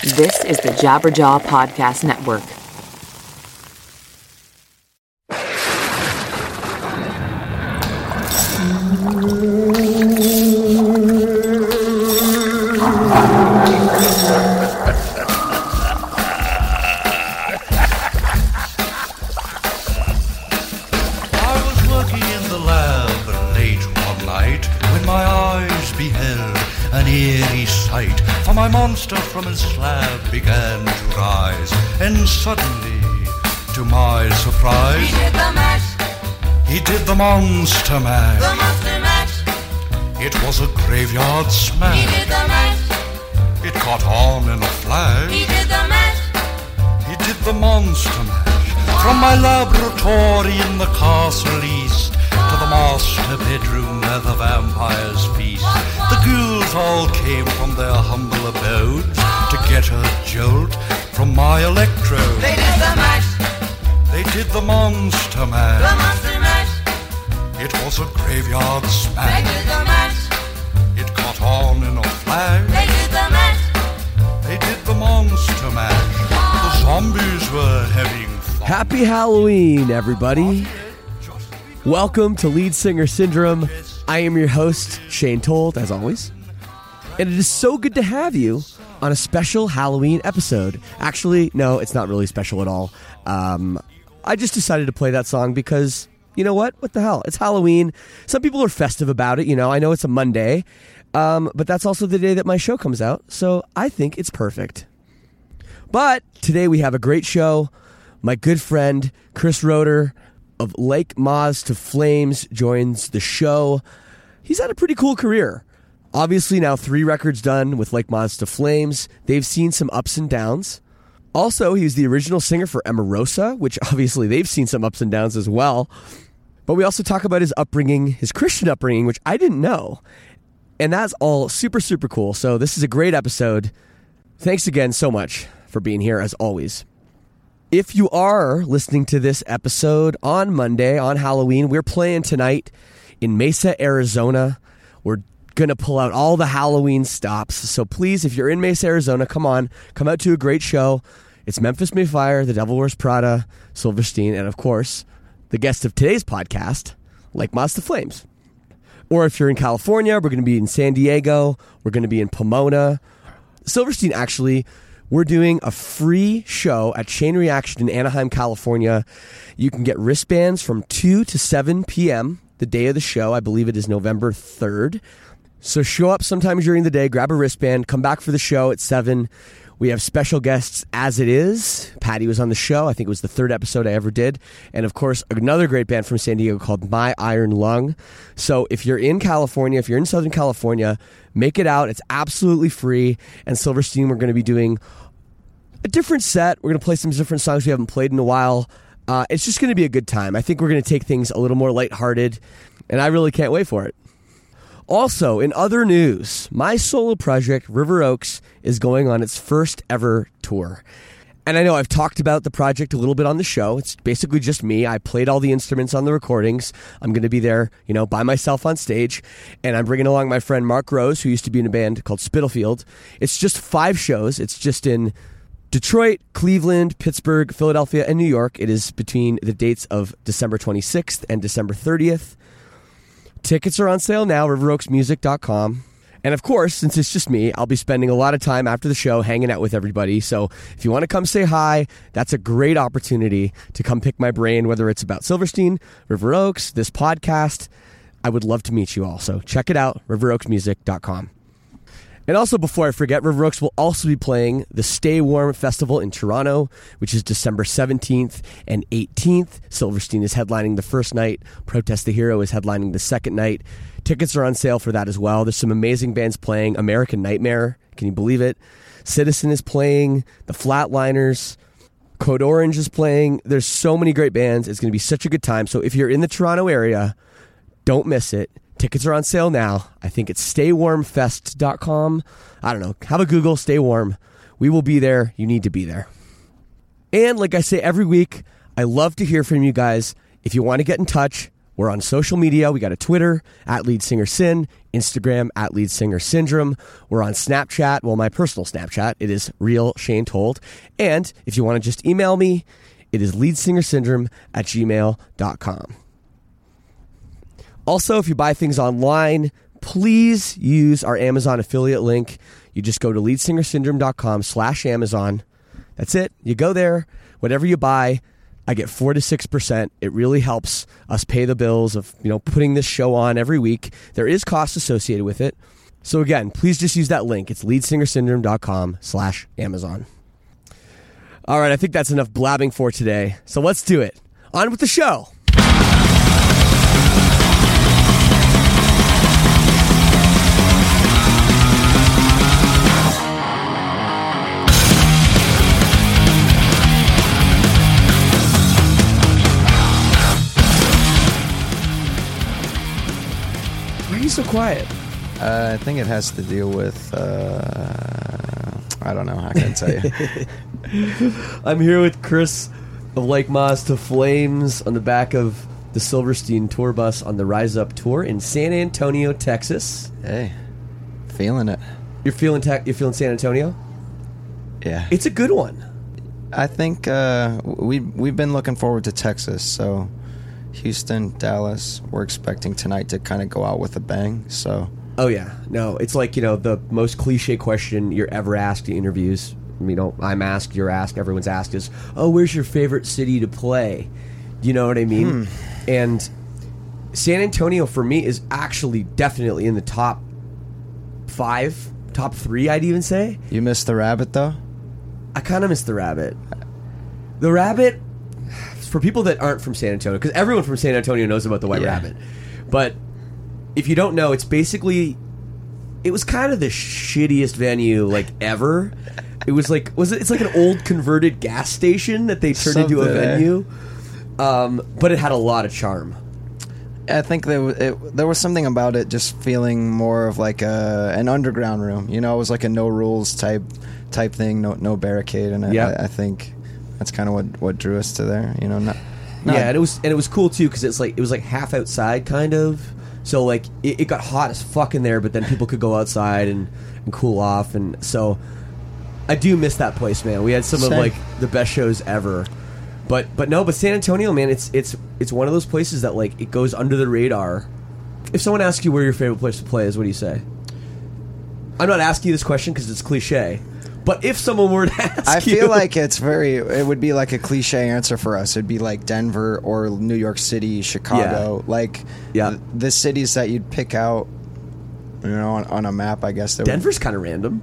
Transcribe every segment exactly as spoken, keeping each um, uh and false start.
This is the Jabberjaw Podcast Network. My monster from his slab began to rise, and suddenly, to my surprise, he did the mash. He did the monster mash. The monster mash. It was a graveyard smash. He did the mash. It caught on in a flash. He did the mash. He did the monster mash. From my laboratory in the castle east to the master bedroom where the vampires feast. The ghouls all came from their humble abodes to get a jolt from my electrode. They did the mash. They did the monster mash. The monster mash. It was a graveyard smash. They did the mash. It caught on in a flash. They did the mash. They did the monster mash. The zombies were having fun. Happy Halloween, everybody. Welcome to Lead Singer Syndrome. I am your host, Shane Told, as always. And it is so good to have you on a special Halloween episode. Actually, no, it's not really special at all. Um, I just decided to play that song because, you know what? What the hell? It's Halloween. Some people are festive about it, you know. I know it's a Monday, um, but that's also the day that my show comes out, so I think it's perfect. But today we have a great show. My good friend, Chris Roeder, of Like Moths to Flames, joins the show. He's had a pretty cool career. Obviously now three records done with Like Moths to Flames. They've seen some ups and downs. Also, he was the original singer for Emarosa, which obviously they've seen some ups and downs as well. But we also talk about his upbringing, his Christian upbringing, which I didn't know. And that's all super, super cool. So this is a great episode. Thanks again so much for being here, as always. If you are listening to this episode on Monday, on Halloween, we're playing tonight in Mesa, Arizona. We're going to pull out all the Halloween stops. So please, if you're in Mesa, Arizona, come on. Come out to a great show. It's Memphis May Fire, The Devil Wears Prada, Silverstein, and of course, the guest of today's podcast, Like Moths to Flames. Or if you're in California, we're going to be in San Diego. We're going to be in Pomona. Silverstein, actually, we're doing a free show at Chain Reaction in Anaheim, California. You can get wristbands from two to seven p.m. the day of the show. I believe it is November third. So show up sometime during the day, grab a wristband, come back for the show at seven. We have special guests as it is. Patty was on the show. I think it was the third episode I ever did. And of course, another great band from San Diego called My Iron Lung. So if you're in California, if you're in Southern California, make it out. It's absolutely free. And Silverstein, we're going to be doing a different set. We're going to play some different songs we haven't played in a while. Uh, it's just going to be a good time. I think we're going to take things a little more lighthearted, and I really can't wait for it. Also, in other news, my solo project, River Oaks, is going on its first ever tour. And I know I've talked about the project a little bit on the show. It's basically just me. I played all the instruments on the recordings. I'm going to be there, you know, by myself on stage. And I'm bringing along my friend Mark Rose, who used to be in a band called Spitalfield. It's just five shows. It's just in Detroit, Cleveland, Pittsburgh, Philadelphia, and New York. It is between the dates of December twenty-sixth and December thirtieth. Tickets are on sale now, river oaks music dot com. And of course, since it's just me, I'll be spending a lot of time after the show hanging out with everybody. So if you want to come say hi, that's a great opportunity to come pick my brain, whether it's about Silverstein, River Oaks, this podcast. I would love to meet you all. So check it out, river oaks music dot com. And also, before I forget, River Oaks will also be playing the Stay Warm Festival in Toronto, which is December seventeenth and eighteenth. Silverstein is headlining the first night. Protest the Hero is headlining the second night. Tickets are on sale for that as well. There's some amazing bands playing. American Nightmare, can you believe it? Citizen is playing. The Flatliners. Code Orange is playing. There's so many great bands. It's going to be such a good time. So if you're in the Toronto area, don't miss it. Tickets are on sale now. I think it's stay warm fest dot com. I don't know. Have a Google, Stay Warm. We will be there. You need to be there. And like I say every week, I love to hear from you guys. If you want to get in touch, We're on social media. We got a Twitter, at Lead Singer Sin, Instagram, at Lead Singer Syndrome. We're on Snapchat. Well, my personal Snapchat, it is Real Shane Told. And if you want to just email me, it is leadsingersyndrome at gmail dot com. Also, if you buy things online, please use our Amazon affiliate link. You just go to leadsingersyndrome.com slash Amazon. That's it. You go there. Whatever you buy, I get four to six percent. It really helps us pay the bills of, you know, putting this show on every week. There is cost associated with it. So again, please just use that link. It's leadsingersyndrome.com slash Amazon. All right, I think that's enough blabbing for today. So let's do it. On with the show. Why are you so quiet? Uh, I think it has to deal with, uh, I don't know, how can I tell you? I'm here with Chris of Like Moss to Flames on the back of the Silverstein tour bus on the Rise Up tour in San Antonio, Texas. Hey, feeling it. You're feeling te- you're feeling San Antonio? Yeah. It's a good one. I think uh, we, we've been looking forward to Texas, so Houston, Dallas, we're expecting tonight to kind of go out with a bang, so... Oh, yeah. No, it's like, you know, the most cliche question you're ever asked in interviews. You know, I'm asked, you're asked, everyone's asked is, oh, where's your favorite city to play? You know what I mean? Hmm. And San Antonio, for me, is actually definitely in the top five, top three, I'd even say. You missed the Rabbit, though? I kind of miss the Rabbit. The Rabbit, for people that aren't from San Antonio, because everyone from San Antonio knows about the White Yeah. Rabbit, but if you don't know, it's basically, it was kind of the shittiest venue like ever. It was like, was it? It's like an old converted gas station that they turned into a Something, eh? venue, um, but it had a lot of charm. I think there was, it, there was something about it just feeling more of like a, an underground room. You know, it was like a no rules type type thing, no no barricade, and Yeah. I, I think that's kind of what, what drew us to there. You know, not, not Yeah, and it was and it was cool too because it's like it was like half outside kind of. So like it, it got hot as fuck in there, but then people could go outside and, and cool off, and so I do miss that place, man. We had some Same. of like the best shows ever. But but no, but San Antonio, man, it's it's it's one of those places that like it goes under the radar. If someone asks you where your favorite place to play is, what do you say? I'm not asking you this question because it's cliche. But if someone were to ask I you, feel like it's very. It would be like a cliche answer for us. It'd be like Denver or New York City, Chicago, Yeah. like Yeah. th- the cities that you'd pick out. You know, on, on a map, I guess. That would- Denver's kind of random.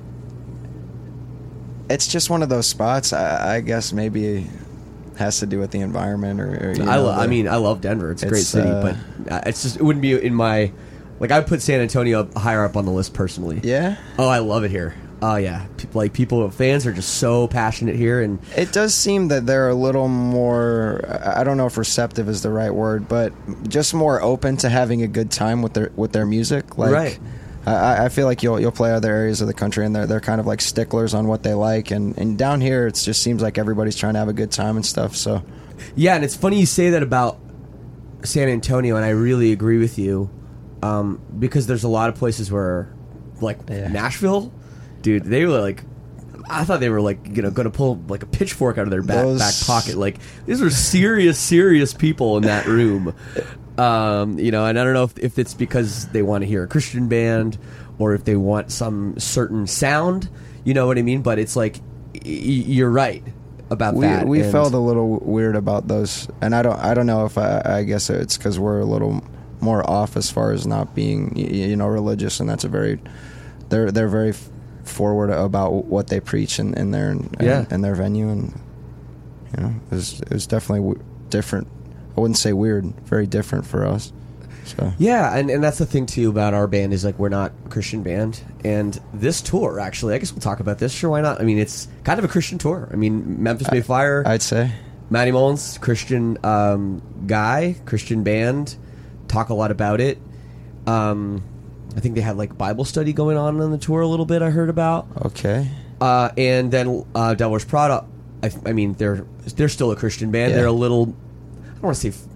it's just one of those spots. I, I guess maybe it has to do with the environment, or, or you I, know, lo- I the- mean, I love Denver. It's a great It's, city, uh, but uh, it's just it wouldn't be in my like. I would put San Antonio up, higher up on the list personally. yeah. Oh, I love it here. Oh yeah, people, like people, fans are just so passionate here, and It does seem that they're a little more, I don't know if receptive is the right word, but just more open to having a good time with their with their music. Like, Right. I, I feel like you'll you'll play other areas of the country and they're they're kind of like sticklers on what they like, and, and down here it just seems like everybody's trying to have a good time and stuff. So yeah, and it's funny you say that about San Antonio, and I really agree with you, um, because there's a lot of places where, like Yeah. Nashville, dude, they were like, I thought they were like, you know, going to pull like a pitchfork out of their back, Those- back pocket. Like these were serious, serious people in that room. Um, you know, and I don't know if, if it's because they want to hear a Christian band or if they want some certain sound. You know what I mean? But it's like y- y- you're right about we that. we and- felt a little weird about those, and I don't I don't know if I, I guess it's because we're a little more off as far as not being y- you know religious, and that's a very they're they're very f- forward about what they preach in, in their in, Yeah. in their venue, and you know it was it was definitely w- different. I wouldn't say weird, very different for us. So Yeah, and, and that's the thing too about our band is like we're not a Christian band, and this tour actually, I guess we'll talk about this. Sure, why not? I mean, it's kind of a Christian tour. I mean, Memphis May Fire, I'd say Matty Mullins, Christian um, guy, Christian band, talk a lot about it. Um, I think they had like Bible study going on on the tour a little bit. I heard about, okay. uh, and then uh, Devil Wears Prada. I, I mean, they're they're still a Christian band. Yeah. They're a little. I don't want to say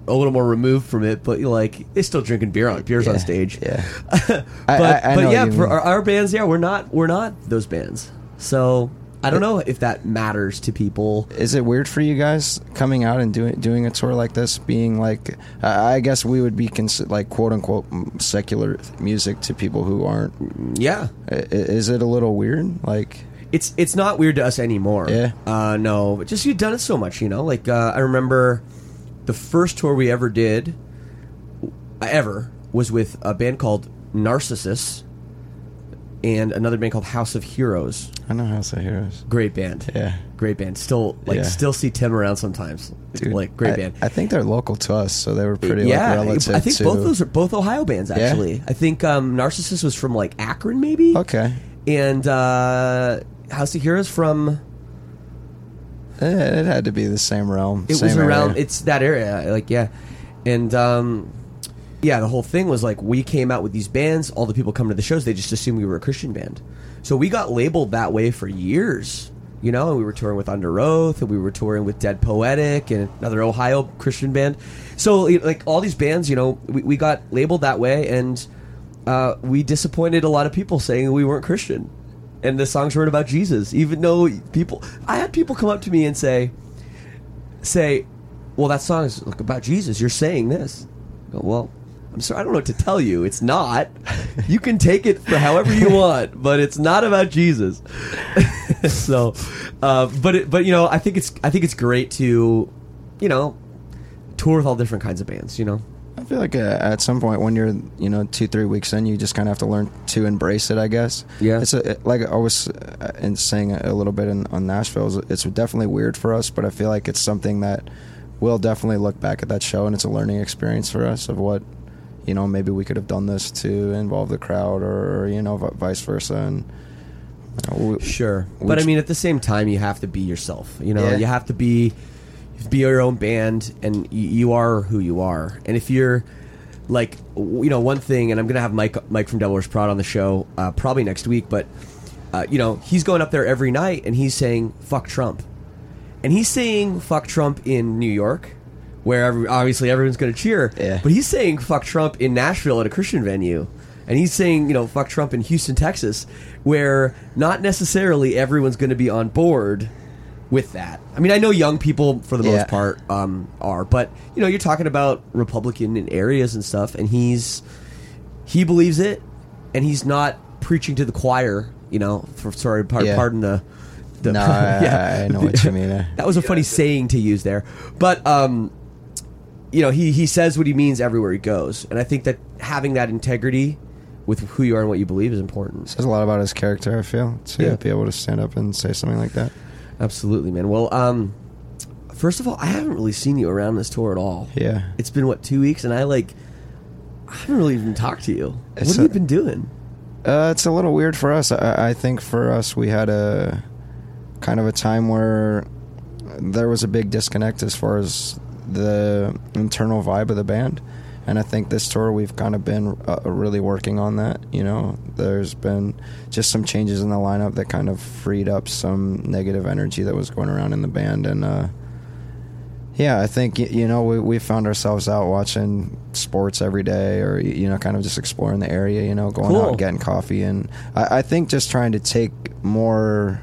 a little more removed from it, but you're like they're still drinking beer on beers yeah, on stage. Yeah, but I, I, I but know yeah, what you for mean. our, our bands, yeah, we're not we're not those bands. So I don't know if that matters to people. Is it weird for you guys coming out and doing doing a tour like this? Being like, I I guess we would be consi- like quote unquote secular music to people who aren't. Yeah, I- Is it a little weird? Like, it's it's not weird to us anymore. Yeah. Uh, no, but just you've done it so much, you know. Like uh, I remember the first tour we ever did, ever, was with a band called Narcissus and another band called House of Heroes. I know House of Heroes. Great band. Yeah. Great band. Still like Yeah. still see Tim around sometimes. Dude, like great I, band. I think they're local to us, so they were pretty yeah, like relative I think to. both those are both Ohio bands Yeah? actually. I think um, Narcissus was from like Akron maybe. Okay. And uh, House of Heroes from Eh, It had to be the same realm. it same was around area. it's that area like yeah. And um, yeah, the whole thing was like we came out with these bands, all the people come to the shows, they just assumed we were a Christian band. So we got labeled that way for years. You know, and we were touring with Under Oath, and we were touring with Dead Poetic, and another Ohio Christian band. So, like, all these bands, you know, we, we got labeled that way, and uh, we disappointed a lot of people saying we weren't Christian. And the songs weren't about Jesus, even though people... I had people come up to me and say, say, well, that song is like, about Jesus. You're saying this. I go, well, I'm sorry, I don't know what to tell you. It's not. You can take it for however you want, but it's not about Jesus. so, uh, but it, but you know, I think it's I think it's great to, you know, tour with all different kinds of bands. You know, I feel like uh, at some point when you're, you know, two, three weeks in, you just kind of have to learn to embrace it, I guess. Yeah. It's a, like I was uh, in saying a little bit in, on Nashville, it's definitely weird for us, but I feel like it's something that we'll definitely look back at that show, and it's a learning experience for us of what, you know, maybe we could have done this to involve the crowd, or, you know, v- vice versa. And you know, we, sure. we But I tr- mean, at the same time, you have to be yourself. You know, Yeah. you have to be you have to be your own band, and y- you are who you are. And if you're like, w- you know, one thing, and I'm gonna have Mike Mike from Devil Wears Prada on the show uh, probably next week, but uh, you know, he's going up there every night, and he's saying "fuck Trump," and he's saying "fuck Trump" in New York, where every, obviously everyone's going to cheer. Yeah. But he's saying "fuck Trump" in Nashville at a Christian venue, and he's saying, you know, "fuck Trump" in Houston, Texas, where not necessarily everyone's going to be on board with that. I mean, I know young people for the Yeah. most part um, are, but you know, you're talking about Republican in areas and stuff, and he's he believes it, and he's not preaching to the choir. You know, for, sorry, par- Yeah. pardon the. the No, I- I know what you mean. That was a funny saying to use there, but um, you know, he he says what he means everywhere he goes, and I think that having that integrity with who you are and what you believe is important. says a lot about his character, I feel, to Yeah. be able to stand up and say something like that. Absolutely, man. Well, um, first of all, I haven't really seen you around this tour at all. Yeah. It's been what, two weeks, and I like I haven't really even talked to you. It's what have a- you been doing? Uh, it's a little weird for us. I, I think for us, we had a kind of a time where there was a big disconnect as far as the internal vibe of the band. And I think this tour we've kind of been uh, really working on that. You know, there's been just some changes in the lineup that kind of freed up some negative energy that was going around in the band. And uh, yeah, I think, y- you know, we, we found ourselves out watching sports every day, or, you know, kind of just exploring the area, you know, going Cool. out and getting coffee. And I, I think just trying to take more...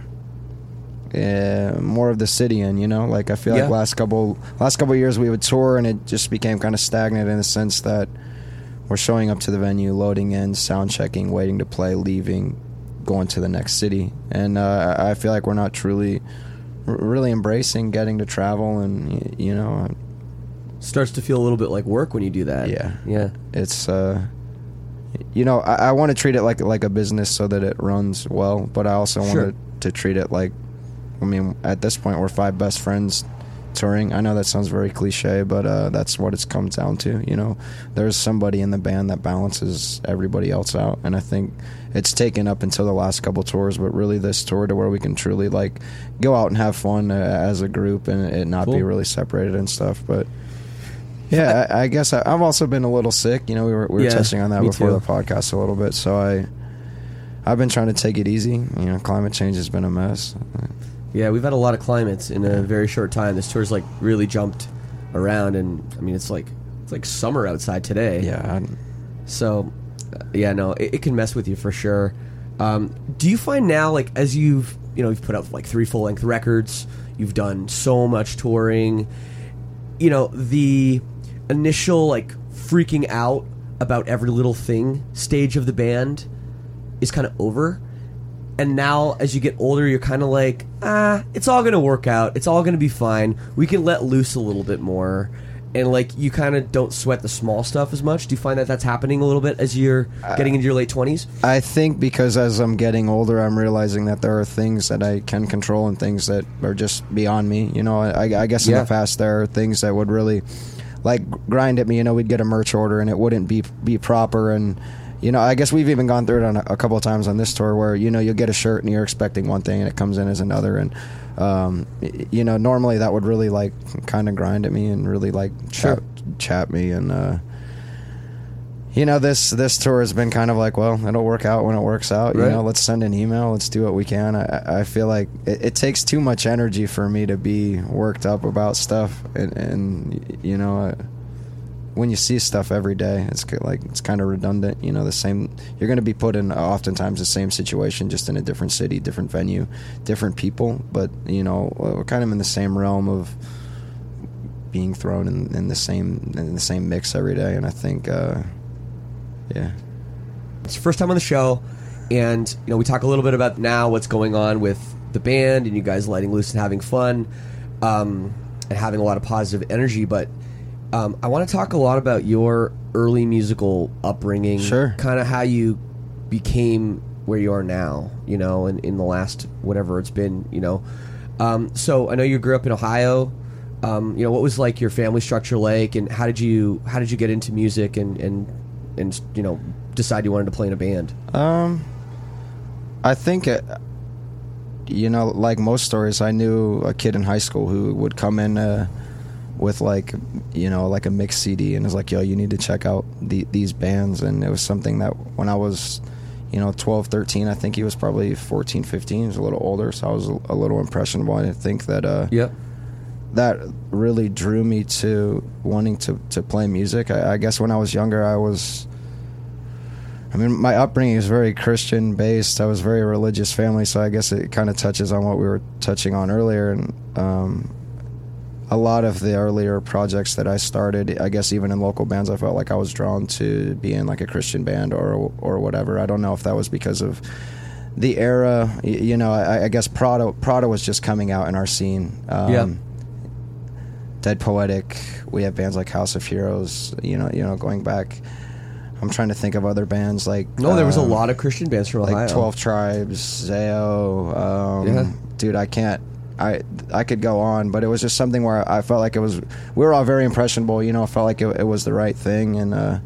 Uh, more of the city in, you know, like I feel Yeah. like last couple last couple of years we would tour and it just became kind of stagnant in the sense that we're showing up to the venue, loading in, sound checking, waiting to play, leaving, going to the next city, and uh, I feel like we're not truly r- really embracing getting to travel, and y- you know, Starts to feel a little bit like work when you do that. Yeah. Yeah. it's uh, you know, I, I want to treat it like like a business so that it runs well, but I also Sure. want to treat it like, I mean, at this point, we're five best friends touring. I know that sounds very cliche, but uh, that's what it's come down to. You know, there's somebody in the band that balances everybody else out, and I think it's taken up until the last couple tours, but really this tour to where we can truly like go out and have fun uh, as a group and it not Cool. be really separated and stuff. But yeah, I, I guess I, I've also been a little sick. You know, we were we were Yeah, touching on that me before too. the podcast a little bit, so I. I've been trying to take it easy. You know, climate change has been a mess. Yeah, we've had a lot of climates in a very short time. This tour's like really jumped around, and I mean it's like it's like summer outside today. Yeah. I, So, uh, yeah, no, it, it can mess with you for sure. Um, do you find now, like, as you've, you know, you've put out like three full-length records, you've done so much touring, you know, the initial, like, freaking out about every little thing stage of the band is kind of over. And now, as you get older, you're kind of like, ah, it's all going to work out. It's all going to be fine. We can let loose a little bit more. And, like, you kind of don't sweat the small stuff as much. Do you find that that's happening a little bit as you're getting into your late twenties? I think because as I'm getting older, I'm realizing that there are things that I can control and things that are just beyond me. You know, I, I guess in Yeah. the past there are things that would really, like, grind at me. You know, we'd get a merch order and it wouldn't be be proper. And, you know, I guess we've even gone through it on a, a couple of times on this tour where, you know, you'll get a shirt and you're expecting one thing and it comes in as another. And, um, y- you know, normally that would really, like, kind of grind at me and really, like, Sure. chat, chat me. And, uh, you know, this this tour has been kind of like, well, it'll work out when it works out. You Right. know, let's send an email. Let's do what we can. I, I feel like it, it takes too much energy for me to be worked up about stuff. And, and you know, uh, when you see stuff every day, it's ki- like it's kind of redundant. You know, the same. You're going to be put in oftentimes the same situation, just in a different city, different venue, different people. But you know, we're kind of in the same realm of being thrown in, in the same in the same mix every day. And I think. Uh, Yeah. It's your first time on the show, and you know we talk a little bit about now what's going on with the band and you guys letting loose and having fun, um, and having a lot of positive energy. But um, I want to talk a lot about your early musical upbringing, Sure. kind of how you became where you are now. You know, in, in the last whatever it's been. You know, um, so I know you grew up in Ohio. Um, you know, what was like your family structure like, and how did you how did you get into music and and and you know decide you wanted to play in a band? Um, I think, it, you know, like most stories, I knew a kid in high school who would come in uh, with like, you know, like a mix C D and was like, yo, you need to check out the, these bands. And it was something that when I was, you know, twelve, thirteen, I think he was probably fourteen, fifteen, he was a little older, so I was a, a little impressionable. And I think that, uh, Yep. that really drew me to wanting to, to play music. I, I guess when I was younger, I was, I mean, my upbringing is very Christian based. I was very religious family, so I guess it kind of touches on what we were touching on earlier. And um, a lot of the earlier projects that I started, I guess even in local bands, I felt like I was drawn to be in like a Christian band or or whatever. I don't know if that was because of the era. You know, I, I guess Prada Prada was just coming out in our scene. Um, Yeah. Dead Poetic. We have bands like House of Heroes. You know, you know, going back, I'm trying to think of other bands like. No, there was a um, lot of Christian bands from Ohio. like twelve Tribes, Zao. Um, Yeah. Dude, I can't. I I could go on, but it was just something where I felt like it was. We were all very impressionable, you know. I felt like it, it was the right thing, and uh,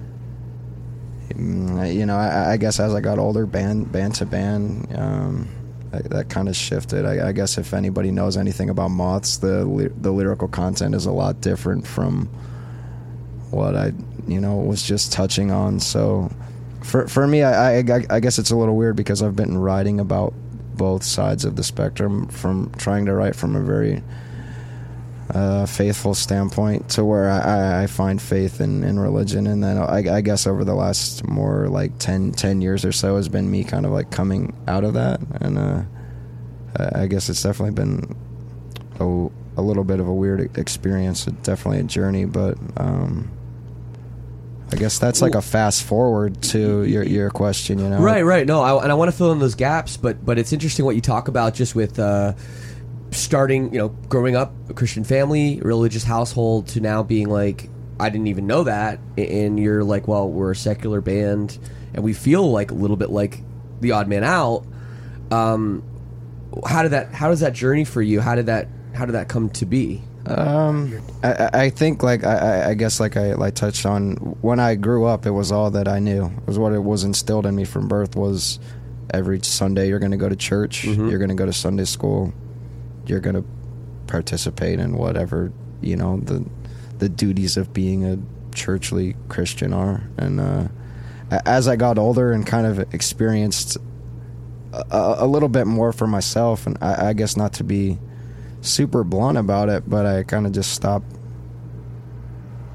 mm, you know, I, I guess as I got older, band band to band. Um, that, that kind of shifted. I, I guess if anybody knows anything about Moths, the ly- the lyrical content is a lot different from what I, you know, was just touching on. So, for for me, I, I I guess it's a little weird because I've been writing about both sides of the spectrum, from trying to write from a very uh, faithful standpoint to where I, I find faith in, in religion, and then I, I guess over the last more like ten, ten years or so has been me kind of like coming out of that, and uh, I guess it's definitely been a, a little bit of a weird experience, definitely a journey, but um, I guess that's like a fast forward to your your question, you know? Right, right. No, I, and I want to fill in those gaps, but but it's interesting what you talk about just with uh, starting, you know, growing up a Christian family, religious household, to now being like, I didn't even know that, and you're like, well, we're a secular band, and we feel like a little bit like the odd man out. Um, how did that? How does that journey for you? How did that? How did that come to be? Um, I, I think like I, I guess like I like touched on, when I grew up, it was all that I knew. It was what it was instilled in me from birth. Was every Sunday you're going to go to church, Mm-hmm. you're going to go to Sunday school, you're going to participate in whatever, you know, the the duties of being a churchly Christian are. And uh, as I got older and kind of experienced a, a little bit more for myself, and I, I guess not to be super blunt about it, but I kind of just stopped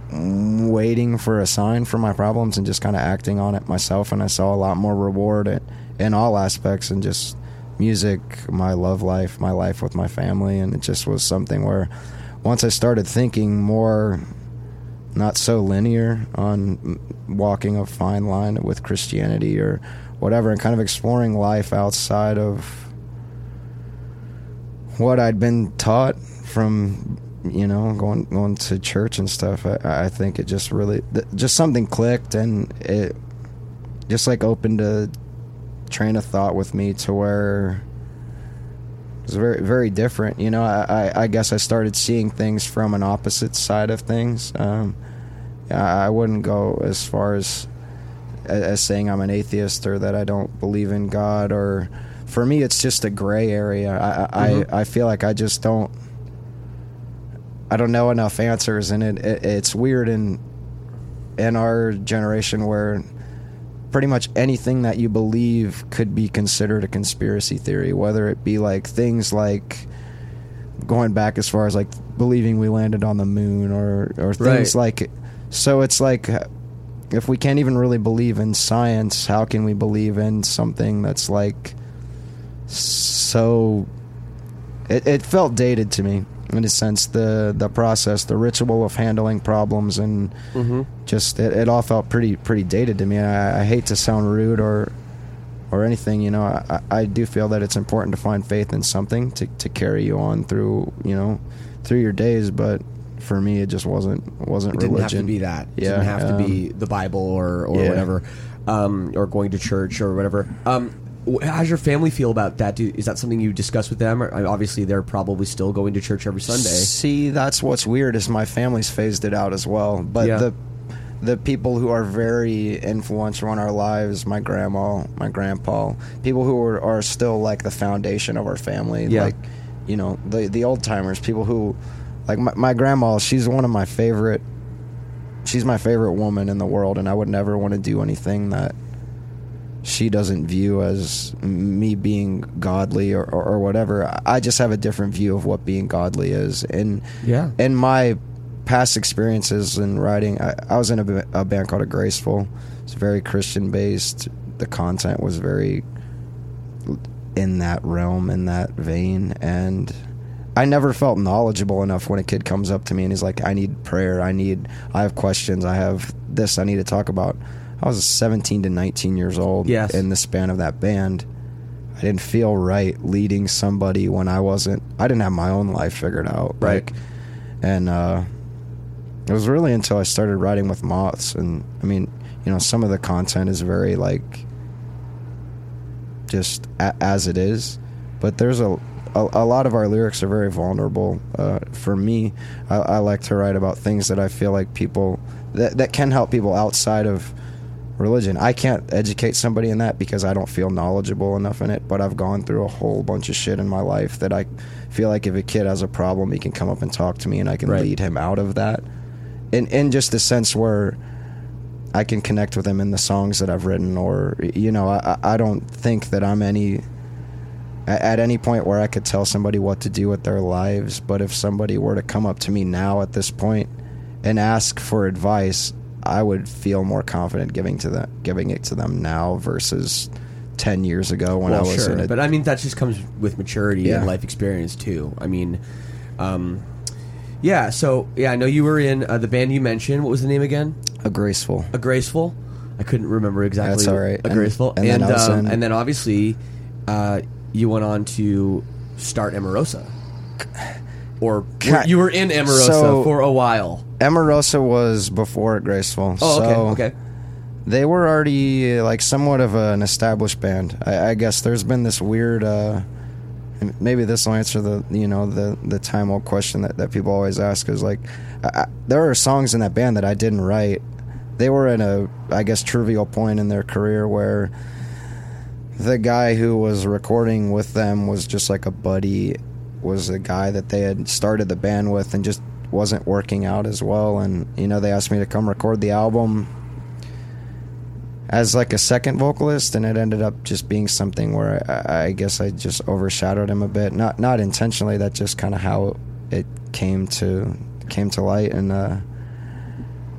waiting for a sign for my problems and just kind of acting on it myself, and I saw a lot more reward in, in all aspects, and just music, my love life, my life with my family, and it just was something where once I started thinking more not so linear on walking a fine line with Christianity or whatever, and kind of exploring life outside of what I'd been taught from, you know, going going to church and stuff. I, I think it just really, just something clicked, and it just like opened a train of thought with me to where it was very, very different. You know, I, I, I guess I started seeing things from an opposite side of things. Um, I, I wouldn't go as far as as saying I'm an atheist or that I don't believe in God, or for me it's just a gray area. I, mm-hmm. I, I feel like I just don't I don't know enough answers, and it, it it's weird in in our generation where pretty much anything that you believe could be considered a conspiracy theory, whether it be like things like going back as far as like believing we landed on the moon, or or things right. like, so it's like, if we can't even really believe in science, how can we believe in something that's like so it, it felt dated to me. In a sense, the the process, the ritual of handling problems, and mm-hmm. just it, it all felt pretty pretty dated to me. And I, I hate to sound rude or or anything, you know. I, I do feel that it's important to find faith in something to, to carry you on through, you know, through your days. But for me, it just wasn't wasn't it didn't religion. have to be that. It yeah, didn't have um, to be the Bible or or yeah. whatever, um, or going to church or whatever. Um, How's your family feel about that? Do, is that something you discuss with them? Or, obviously, they're probably still going to church every Sunday. See, that's what's weird is my family's phased it out as well. But yeah. the the people who are very influential in our lives, my grandma, my grandpa, people who are, are still like the foundation of our family, yeah. like, you know, the the old timers, people who, like my, my grandma, she's one of my favorite, she's my favorite woman in the world, and I would never want to do anything that she doesn't view as me being godly or, or, or whatever. I just have a different view of what being godly is. And yeah. in my past experiences in writing, I, I was in a, a band called A Graceful. It's very Christian based. The content was very in that realm, in that vein. And I never felt knowledgeable enough when a kid comes up to me and he's like, I need prayer. I need, I have questions. I have this I need to talk about. I was seventeen to nineteen years old yes. in the span of that band. I didn't feel right leading somebody when I wasn't, I didn't have my own life figured out. Right. Like, and uh, it was really until I started writing with Moths. And I mean, you know, some of the content is very like, just a, as it is. But there's a, a, a lot of our lyrics are very vulnerable. Uh, for me, I, I like to write about things that I feel like people, that, that can help people outside of religion. I can't educate somebody in that because I don't feel knowledgeable enough in it, but I've gone through a whole bunch of shit in my life that I feel like if a kid has a problem, he can come up and talk to me and I can right. lead him out of that. In in just a sense where I can connect with him in the songs that I've written, or, you know, I, I don't think that I'm any at any point where I could tell somebody what to do with their lives, but if somebody were to come up to me now at this point and ask for advice, I would feel more confident giving to them, giving it to them now versus ten years ago when well, I was sure. in it. But I mean, that just comes with maturity yeah. and life experience too. I mean, um, yeah. So yeah, I know you were in uh, the band you mentioned. What was the name again? A Graceful. A Graceful. I couldn't remember exactly. That's all right. A and, Graceful, and, and then, um, in, and then obviously uh, you went on to start Emarosa, or Ca- you were in Emarosa so, for a while. Emarosa was before Graceful. Oh, okay, so okay. They were already like somewhat of an established band. I, I guess there's been this weird. Uh, maybe this will answer the you know the the time old question that, that people always ask is like, I, I, there are songs in that band that I didn't write. They were in a I guess trivial point in their career where the guy who was recording with them was just like a buddy, was a guy that they had started the band with and just wasn't working out as well. And you know, they asked me to come record the album as like a second vocalist, and it ended up just being something where I, I guess I just overshadowed him a bit. Not not intentionally. That's just kind of how it came to came to light. And uh,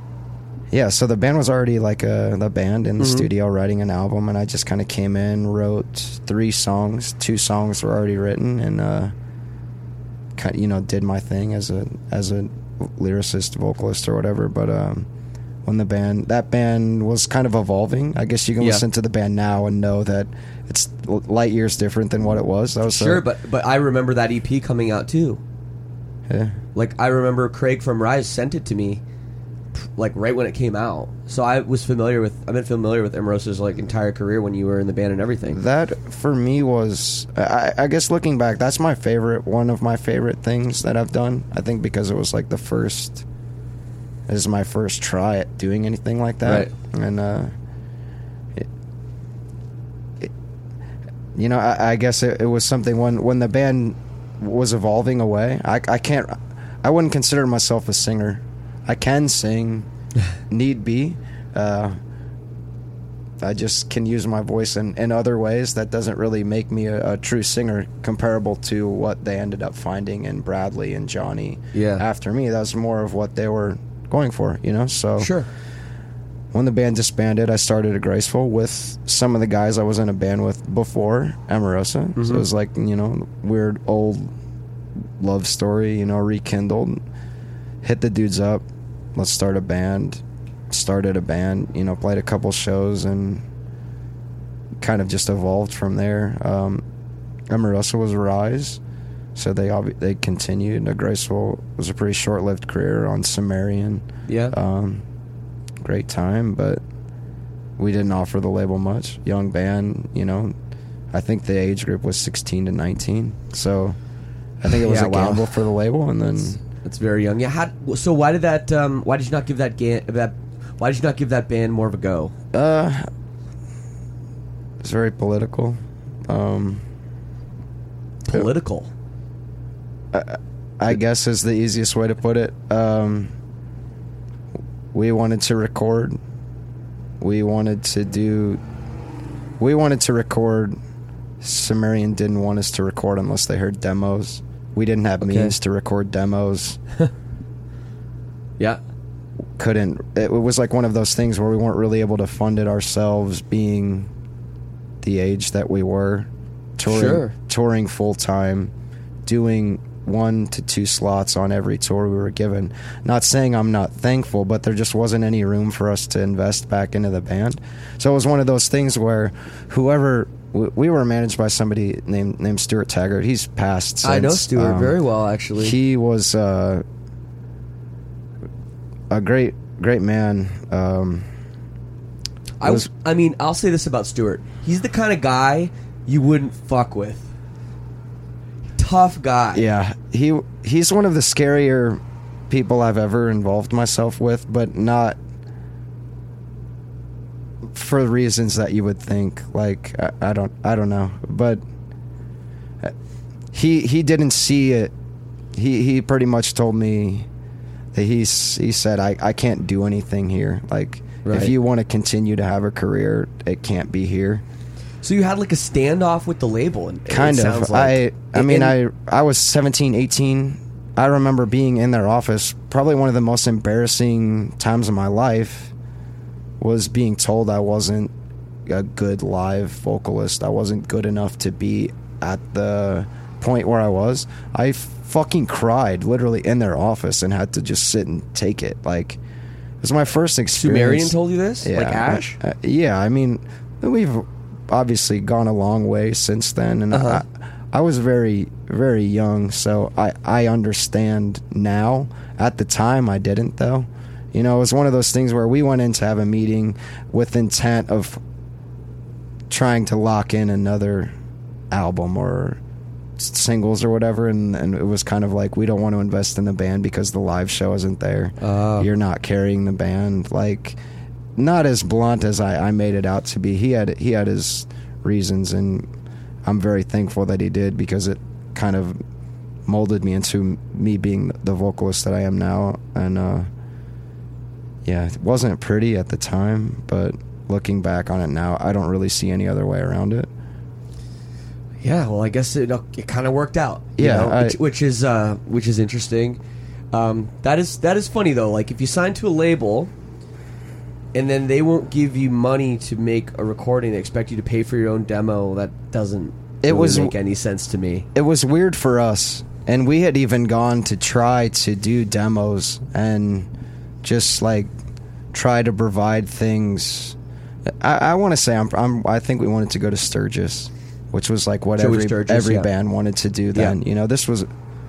yeah, so the band was already like a the band in the Mhm. studio writing an album, and I just kind of came in, wrote three songs. Two songs were already written, and uh, kind you know did my thing as a as a lyricist, vocalist, or whatever. But um, when the band that band was kind of evolving, I guess you can Yeah. listen to the band now and know that it's light years different than what it was. That was Sure, a, but but I remember that E P coming out too. yeah. Like I remember Craig from Rise sent it to me, like right when it came out. So I was familiar with. I've been familiar with Emarosa's like entire career when you were in the band and everything. That for me was, I, I guess looking back, that's my favorite, one of my favorite things that I've done. I think because it was like the first, this is my first try at doing anything like that. Right. And, uh, it, it, you know, I, I guess it, it was something when, when the band was evolving away, I, I can't, I wouldn't consider myself a singer. I can sing, need be. Uh, I just can use my voice in, in other ways. That doesn't really make me a, a true singer comparable to what they ended up finding in Bradley and Johnny. Yeah. After me, that's more of what they were going for, you know? So Sure. when the band disbanded, I started at Graceful with some of the guys I was in a band with before Emarosa. Mm-hmm. So it was like, you know, weird old love story, you know, rekindled. Hit the dudes up. Let's start a band. Started a band, you know, played a couple shows and kind of just evolved from there. Um, Emarosa was Rise, so they obvi- they continued. Uh, Graceful was a pretty short-lived career on Sumerian. Yeah. Um, great time, but we didn't offer the label much. Young band, you know. I think the age group was sixteen to nineteen, so I think it was Yeah, a wow. gamble for the label, and then. It's very young. Yeah. How, so why did that? Um, why did you not give that ga- that? Why did you not give that band more of a go? Uh, it's very political. Um, Political. I guess is the easiest way to put it. Um, we wanted to record. We wanted to do. We wanted to record. Sumerian didn't want us to record unless they heard demos. We didn't have Okay. means to record demos. Yeah. Couldn't. It was like one of those things where we weren't really able to fund it ourselves, being the age that we were. Touring, Sure. touring full time, doing one to two slots on every tour we were given. Not saying I'm not thankful, but there just wasn't any room for us to invest back into the band. So it was one of those things where whoever. We were managed by somebody named named Stuart Taggart. He's passed since. I know Stuart Um, very well, actually. He was uh, a great great man. Um, I was- I mean, I'll say this about Stuart. He's the kind of guy you wouldn't fuck with. Tough guy. yeah, he he's one of the scarier people I've ever involved myself with, but not for reasons that you would think. Like I, I don't I don't know, but he he didn't see it. He he pretty much told me that he's he said I, I can't do anything here. Like Right. if you want to continue to have a career, it can't be here. So you had like a standoff with the label, and Kind it of. sounds like. I I mean And- I I was seventeen, eighteen. I remember being in their office. Probably one of the most embarrassing times of my life was being told I wasn't a good live vocalist. I wasn't good enough to be at the point where I was. I fucking cried literally in their office and had to just sit and take it. Like it was my first experience. Sumerian told you this? Like Ash? Uh, yeah, I mean, we've obviously gone a long way since then, and Uh-huh. I, I was very, very young, so I, I understand now. At the time, I didn't, though. You know, it was one of those things where we went in to have a meeting with intent of trying to lock in another album or s- singles or whatever, and, and it was kind of like, we don't want to invest in the band because the live show isn't there. Oh. You're not carrying the band. Like, not as blunt as I, I made it out to be. He had he had his reasons, and I'm very thankful that he did, because it kind of molded me into me being the vocalist that I am now. And uh, yeah, it wasn't pretty at the time, but looking back on it now, I don't really see any other way around it. Yeah, well, I guess it it kind of worked out. you Yeah, know, I- which, which is uh, which is interesting. Um, that is that is funny though. Like if you sign to a label, and then they won't give you money to make a recording. They expect you to pay for your own demo. That doesn't It really was- make any sense to me. It was weird for us, and we had even gone to try to do demos and just like try to provide things. I, I want to say I'm, I'm. I think we wanted to go to Sturgis, which was like what Joey every Sturgis, every yeah. band wanted to do then. Yeah. You know, this was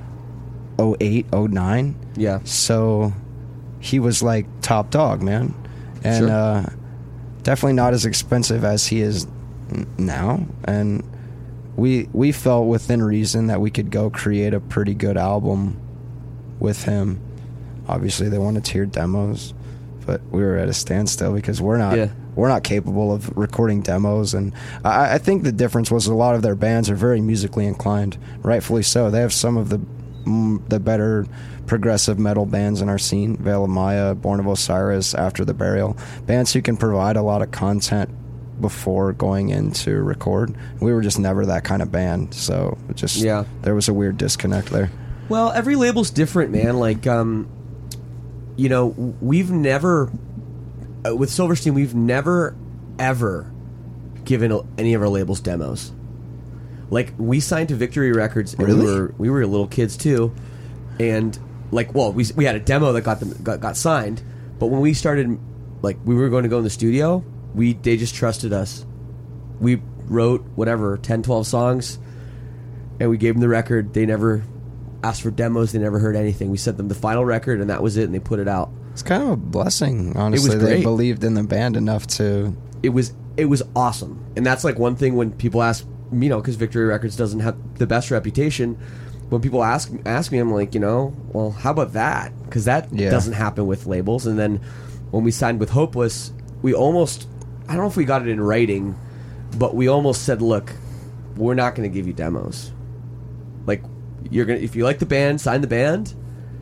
oh eight, oh nine. Yeah. So he was like top dog, man, and Sure. uh, definitely not as expensive as he is n- now. And we we felt within reason that we could go create a pretty good album with him. Obviously, they wanted to hear demos, but we were at a standstill because we're not Yeah. we're not capable of recording demos. And I, I think the difference was a lot of their bands are very musically inclined, rightfully so. They have some of the mm, the better progressive metal bands in our scene: Veil of Maya, Born of Osiris, After the Burial, bands who can provide a lot of content before going in to record. We were just never that kind of band, so it just Yeah. there was a weird disconnect there. Well, every label's different, man. Like, um, you know, we've never, uh, with Silverstein, we've never, ever given any of our labels demos. Like, we signed to Victory Records, and Really? we were we were little kids too, and like, well, we we had a demo that got them got, got signed, but when we started, like, we were going to go in the studio, we they just trusted us. We wrote whatever ten, twelve songs, and we gave them the record. They never asked for demos. They never heard anything. We sent them the final record, and that was it, and they put it out. It's kind of a blessing, honestly. great. They believed in the band enough to. It was it was awesome, and that's like one thing when people ask, you know, because Victory Records doesn't have the best reputation. When people ask ask me, I'm like, you know, well, how about that? Because that Yeah. doesn't happen with labels. And then when we signed with Hopeless, we almost, I don't know if we got it in writing, but we almost said, look, we're not going to give you demos. Like, you're gonna, if you like the band, sign the band,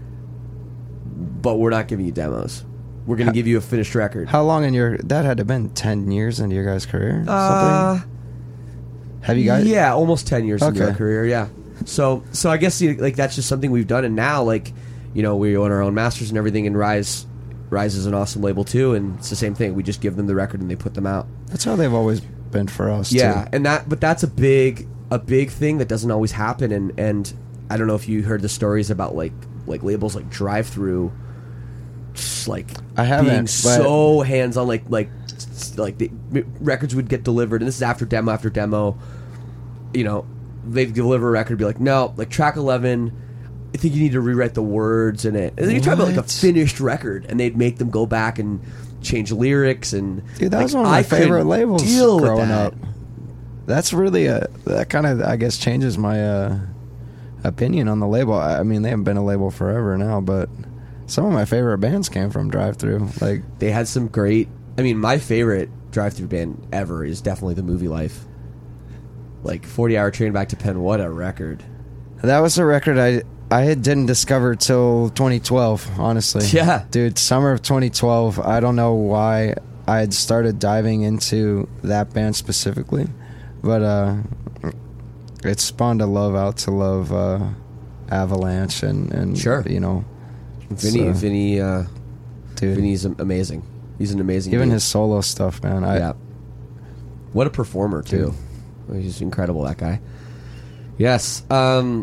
but we're not giving you demos. We're going to give you a finished record. How long in your that had to have been ten years into your guys' career? Uh, something? Have you guys? Yeah, almost ten years into Okay. our career. Yeah. So, so I guess you know, like that's just something we've done, and now like, you know, we own our own masters and everything, and Rise, Rise is an awesome label too, and it's the same thing. We just give them the record and they put them out. That's how they've always been for us. Yeah, too. and that, but that's a big, a big thing that doesn't always happen, and and I don't know if you heard the stories about like like labels like Drive Through, just like I haven't, being but- so hands on, like like like the records would get delivered, and this is after demo after demo. You know, they'd deliver a record, and be like, no, like track eleven, I think you need to rewrite the words in it. And then you talk about like a What? finished record, and they'd make them go back and change lyrics, and Dude, that like, was one of my I favorite couldn't labels deal with growing that. up. That's really a that kind of I guess changes my uh, opinion on the label. I I mean, they haven't been a label forever now, but some of my favorite bands came from Drive Through. Like, They had some great. I mean, my favorite drive-through band ever is definitely the Movie Life. Like forty hour Train Back to Penn. What a record! that was a record I I had- didn't discover till twenty twelve. Honestly, Yeah. dude, summer of twenty twelve. I don't know why I had started diving into that band specifically, but uh, it spawned a love out to love uh, Avalanche and and Sure. you know, Vinny, so- Vinny, uh, dude. Vinny's am- amazing. He's an amazing. Even dude. his solo stuff, man. I, yeah. What a performer too. He's incredible, that guy. Yes. Um.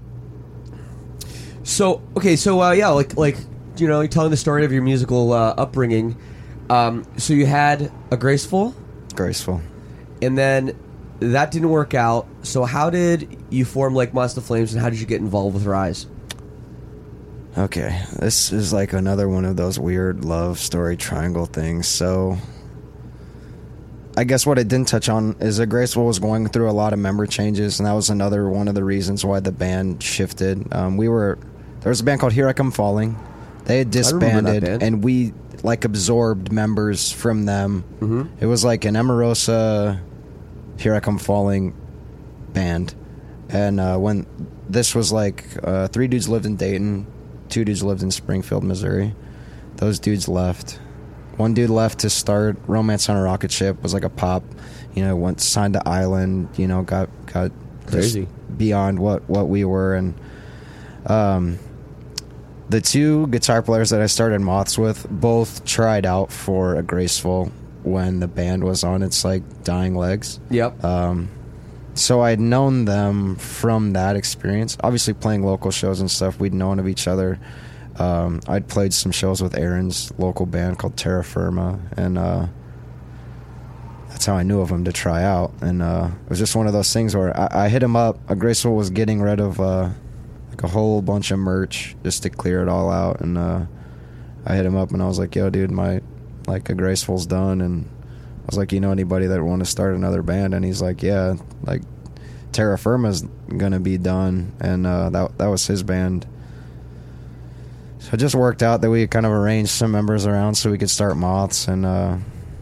So okay, so uh, yeah, like like you know, you're telling the story of your musical uh, upbringing. Um. So you had a Graceful, graceful. and then that didn't work out. So how did you form like Monster Flames, and how did you get involved with Rise? Okay, this is like another one of those weird love story triangle things. So, I guess what I didn't touch on is that Graceful was going through a lot of member changes, and that was another one of the reasons why the band shifted. Um, we were there was a band called Here I Come Falling. They had remember that disbanded, band. and we like absorbed members from them. Mm-hmm. It was like an Emarosa, Here I Come Falling band, and uh, when this was like uh, three dudes lived in Dayton, two dudes lived in Springfield, Missouri. Those dudes left. One dude left to start Romance on a Rocket Ship. Was like a pop, you know. Went signed to Island. You know, got got just Crazy. beyond what what we were, and um, the two guitar players that I started Moths with both tried out for a Graceful when the band was on its like dying legs. Yep. Um, so I'd known them from that experience. Obviously, playing local shows and stuff, we'd known of each other. Um, I'd played some shows with Aaron's local band called Terra Firma, and uh, that's how I knew of him to try out. And uh, it was just one of those things where I, I hit him up. A Graceful was getting rid of uh, like a whole bunch of merch just to clear it all out, and uh, I hit him up and I was like, "Yo, dude, my like a Graceful's done," and I was like, "You know anybody that want to start another band?" And he's like, "Yeah, like Terra Firma's gonna be done," and uh, that that was his band. So it just worked out that we kind of arranged some members around so we could start Moths, and uh,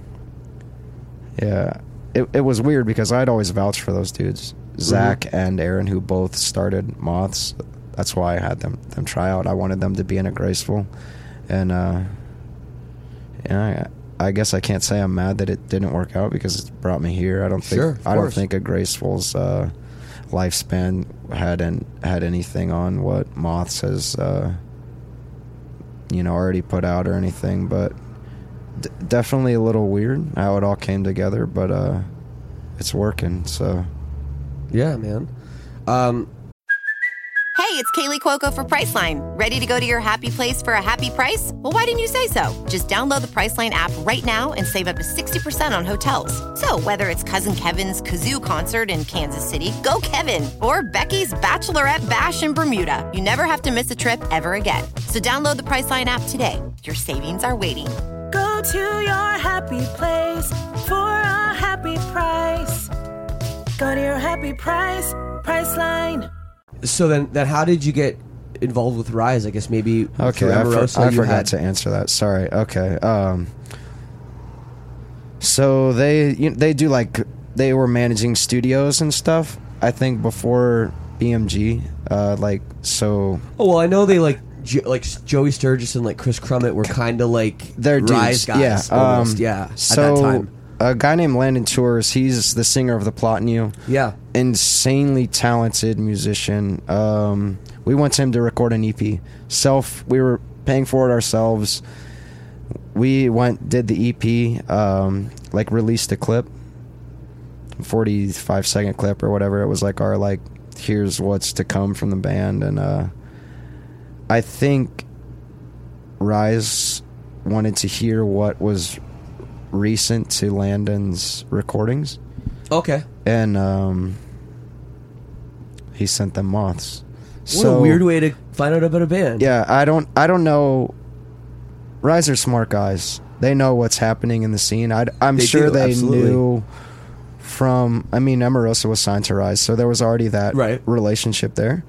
yeah, it it was weird because I'd always vouched for those dudes, Zach mm-hmm. and Aaron, who both started Moths. That's why I had them them try out. I wanted them to be in a Graceful, and uh, yeah, I, I guess I can't say I'm mad that it didn't work out because it brought me here. I don't think sure, I don't think a Graceful's uh, lifespan had an, had anything on what Moths has. Uh, you know, already put out or anything, but d- definitely a little weird how it all came together, but uh, it's working, so. Yeah, man. Um, Hey, it's Kaylee Cuoco for Priceline. Ready to go to your happy place for a happy price? Well, why didn't you say so? Just download the Priceline app right now and save up to sixty percent on hotels. So whether it's Cousin Kevin's Kazoo Concert in Kansas City, go Kevin, or Becky's Bachelorette Bash in Bermuda, you never have to miss a trip ever again. So download the Priceline app today. Your savings are waiting. Go to your happy place for a happy price. Go to your happy price, Priceline. So then, then how did you get involved with Rise? I guess maybe okay. through I, for, Amoroso I you forgot had... to answer that. Sorry. Okay. Um, so they you know, they do like they were managing studios and stuff. I think before B M G, uh, like so. Oh well, I know they like jo- like Joey Sturgis and like Chris Crummett were kind of like they're Rise dudes. guys. Yeah. Almost, Um, yeah. At so that time. A guy named Landon Tours. He's the singer of the Plot and You. Yeah. Insanely talented musician. Um, we went to him to record an E P. Self, we were paying for it ourselves. We went, did the E P, um, like released a clip, forty-five second clip or whatever. It was like our like, here's what's to come from the band, and uh, I think Rise wanted to hear what was recent to Landon's recordings. Okay. And um, he sent them Moths. What so, a weird way to find out about a band. Yeah, I don't I don't know. Rise are smart guys. They know what's happening in the scene. I, I'm They sure do, they absolutely. knew from... I mean, Amoroso was signed to Rise, so there was already that Right. relationship there.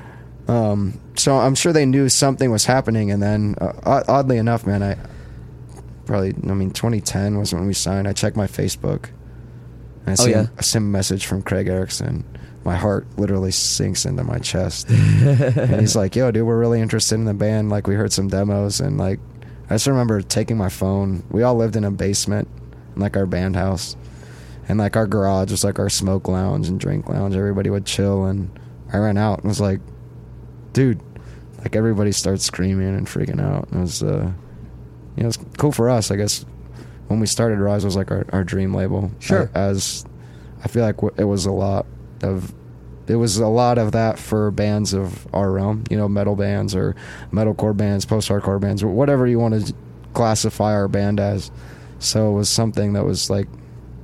Um, so I'm sure they knew something was happening, and then, uh, oddly enough, man, I... Probably, I mean, twenty ten was when we signed. I checked my Facebook. And I Oh, see yeah? I sent a message from Craig Erickson. My heart literally sinks into my chest. And he's like, yo, dude, we're really interested in the band. Like, we heard some demos. And, like, I just remember taking my phone. We all lived in a basement, in, like, our band house. And, like, our garage was, like, our smoke lounge and drink lounge. Everybody would chill. And I ran out and was like, dude. Like, everybody started screaming and freaking out. And it was, uh... You know, it's cool for us, I guess. When we started, Rise was like our, our dream label. Sure. As I feel like it was a lot of, it was a lot of that for bands of our realm. You know, metal bands or metalcore bands, post-hardcore bands, or whatever you want to classify our band as. So it was something that was like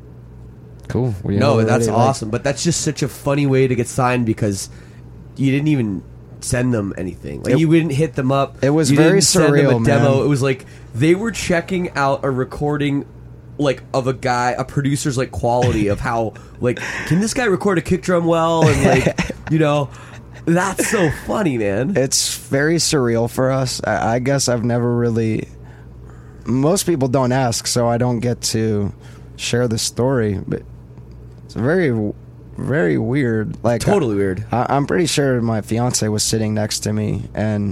cool. We No, really, that's like- awesome. But that's just such a funny way to get signed because you didn't even send them anything. Like It- you didn't hit them up. It was you very didn't send them a surreal, demo. man. It was like they were checking out a recording like of a guy, a producer's like quality of how like can this guy record a kick drum well and like you know that's so funny, man. It's very surreal for us. I, I guess I've never really... Most people don't ask, so I don't get to share the story. But it's very, very weird. Like Totally weird. I, I'm pretty sure my fiance was sitting next to me, and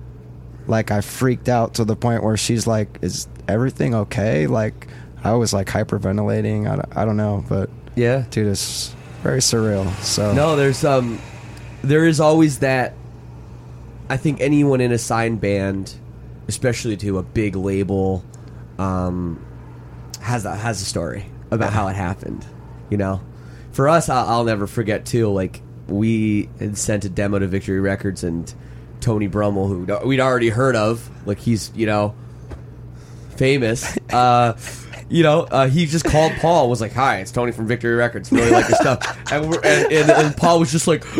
like I freaked out to the point where she's like, "Is everything okay?" Like I was like hyperventilating. I, don't- I don't know, but Yeah. dude, it's very surreal. So No, there's um, there is always that. I think anyone in a signed band, especially to a big label, um, has a, has a story about how it happened. You know, for us, I'll, I'll never forget too. Like we had sent a demo to Victory Records, and Tony Brummel, who we'd already heard of, like he's you know famous. Uh, you know, uh, he just called Paul. Was like, "Hi, it's Tony from Victory Records. Really like your stuff." And, we're, and, and, and Paul was just like.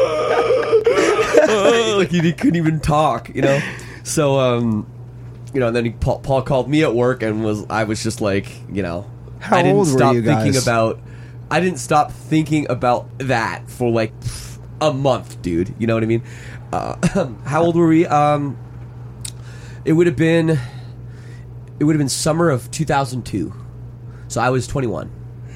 Uh, like he couldn't even talk, you know. So, um, you know, and then he, Paul, Paul called me at work, and was I was just like, you know, How I didn't old were stop you thinking guys? about. I didn't stop thinking about that for like a month, dude. You know what I mean? Uh, how old were we? Um, it would have been, it would have been summer of two thousand two. So I was twenty-one.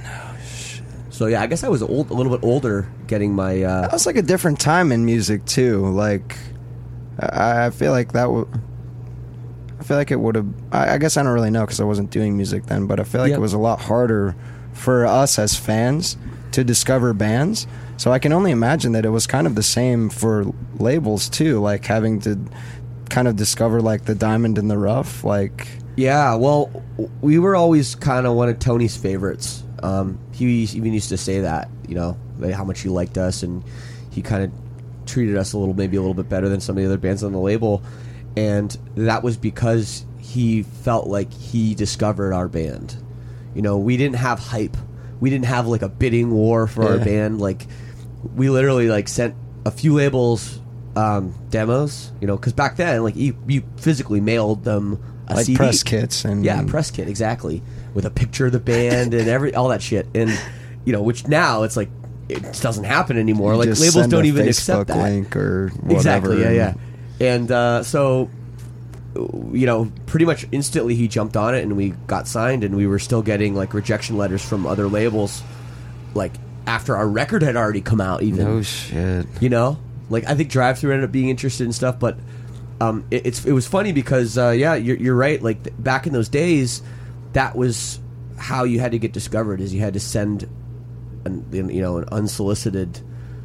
So yeah, I guess I was old, a little bit older, getting my. Uh, That was like a different time in music too. Like, I, I feel like that would. I feel like it would have. I, I guess I don't really know because I wasn't doing music then. But I feel like Yep. it was a lot harder for us as fans to discover bands. So I can only imagine that it was kind of the same for labels too. Like having to kind of discover like the diamond in the rough. Like, Yeah, well, we were always kind of one of Tony's favorites. Um, he even used to say that, you know, like how much he liked us, and he kind of treated us a little, maybe a little bit better than some of the other bands on the label. And that was because he felt like he discovered our band. You know, we didn't have hype. We didn't have like a bidding war for our Yeah. band. Like, we literally like sent a few labels um, demos, you know, because back then, like, you, you physically mailed them a like C D. press kits and Yeah, press kit, exactly. With a picture of the band and every all that shit. And, you know, which now it's like, it doesn't happen anymore. You Like, just labels send don't a even Facebook accept that. link or whatever. Exactly, yeah, yeah. and- And uh, so, you know, pretty much instantly he jumped on it and we got signed, and we were still getting, like, rejection letters from other labels, like, after our record had already come out, even. No shit. You know? Like, I think Drive Thru ended up being interested in stuff, but um, it, it's it was funny because, uh, yeah, you're, you're right. Like, th- back in those days, that was how you had to get discovered, is you had to send, an, you know, an unsolicited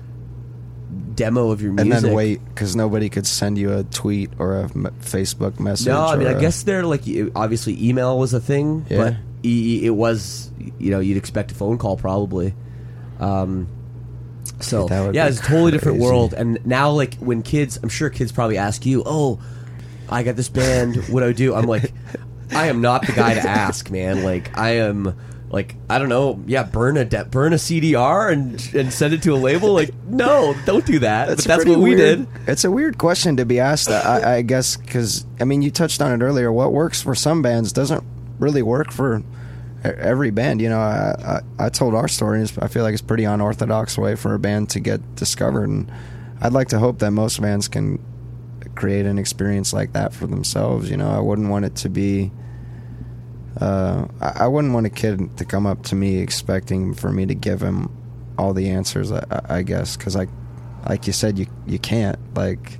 demo of your music. And then wait, because nobody could send you a tweet or a m- Facebook message. No, I mean, or I a- guess they're like, obviously email was a thing, Yeah. but e- it was, you know, you'd expect a phone call probably. Um, so, That would yeah, be it's a totally different crazy. world. And now, like, when kids, I'm sure kids probably ask you, oh, I got this band, what do I do? I'm like, I am not the guy to ask, man. Like, I am, like, I don't know, yeah, burn a de- burn a C D R and and send it to a label? Like, no, don't do that. but that's pretty what we weird- did. It's a weird question to be asked, I, I guess, because, I mean, you touched on it earlier. What works for some bands doesn't really work for e- every band. You know, I, I, I told our story, and it's- I feel like it's a pretty unorthodox way for a band to get discovered, and I'd like to hope that most bands can create an experience like that for themselves. You know, I wouldn't want it to be... Uh, I I wouldn't want a kid to come up to me expecting for me to give him all the answers, I, I I guess, because I, like you said, you you can't. Like,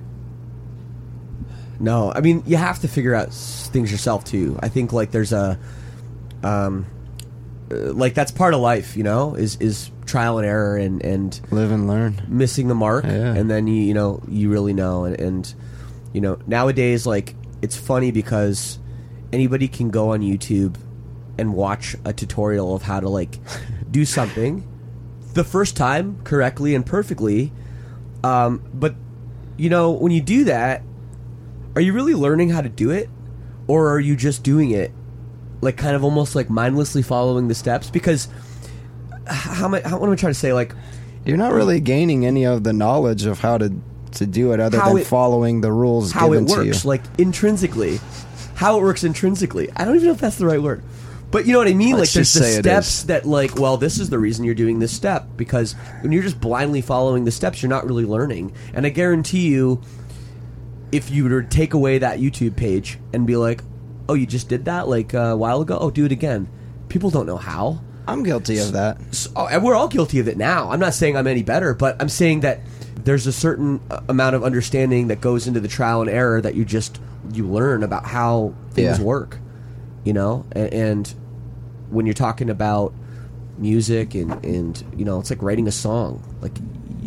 No, I mean, you have to figure out s- things yourself too. I think, like, there's a, um, uh, like, that's part of life, you know, is is trial and error and and live and learn. missing the mark, Yeah. and then you you know you really know, and, and you know nowadays, like, it's funny because anybody can go on YouTube and watch a tutorial of how to, like, do something the first time correctly and perfectly, um, but you know when you do that, are you really learning how to do it, or are you just doing it, like, kind of almost like mindlessly following the steps? Because how am I, how, what am I trying to say? Like, You're not really gaining any of the knowledge of how to to do it, other How than it- following the rules how given it to you. works, like, intrinsically. How it works intrinsically. I don't even know if that's the right word. But you know what I mean? Let's like, there's just the say it steps is. that, like, well, this is the reason you're doing this step. Because when you're just blindly following the steps, you're not really learning. And I guarantee you, if you were to take away that YouTube page and be like, oh, you just did that, like, a while ago? Oh, do it again. People don't know how. I'm guilty of that. So, and we're all guilty of it now. I'm not saying I'm any better, but I'm saying that there's a certain uh, amount of understanding that goes into the trial and error that you just you learn about how things Yeah. work, you know. And, and when you're talking about music and and you know, it's like writing a song. Like, you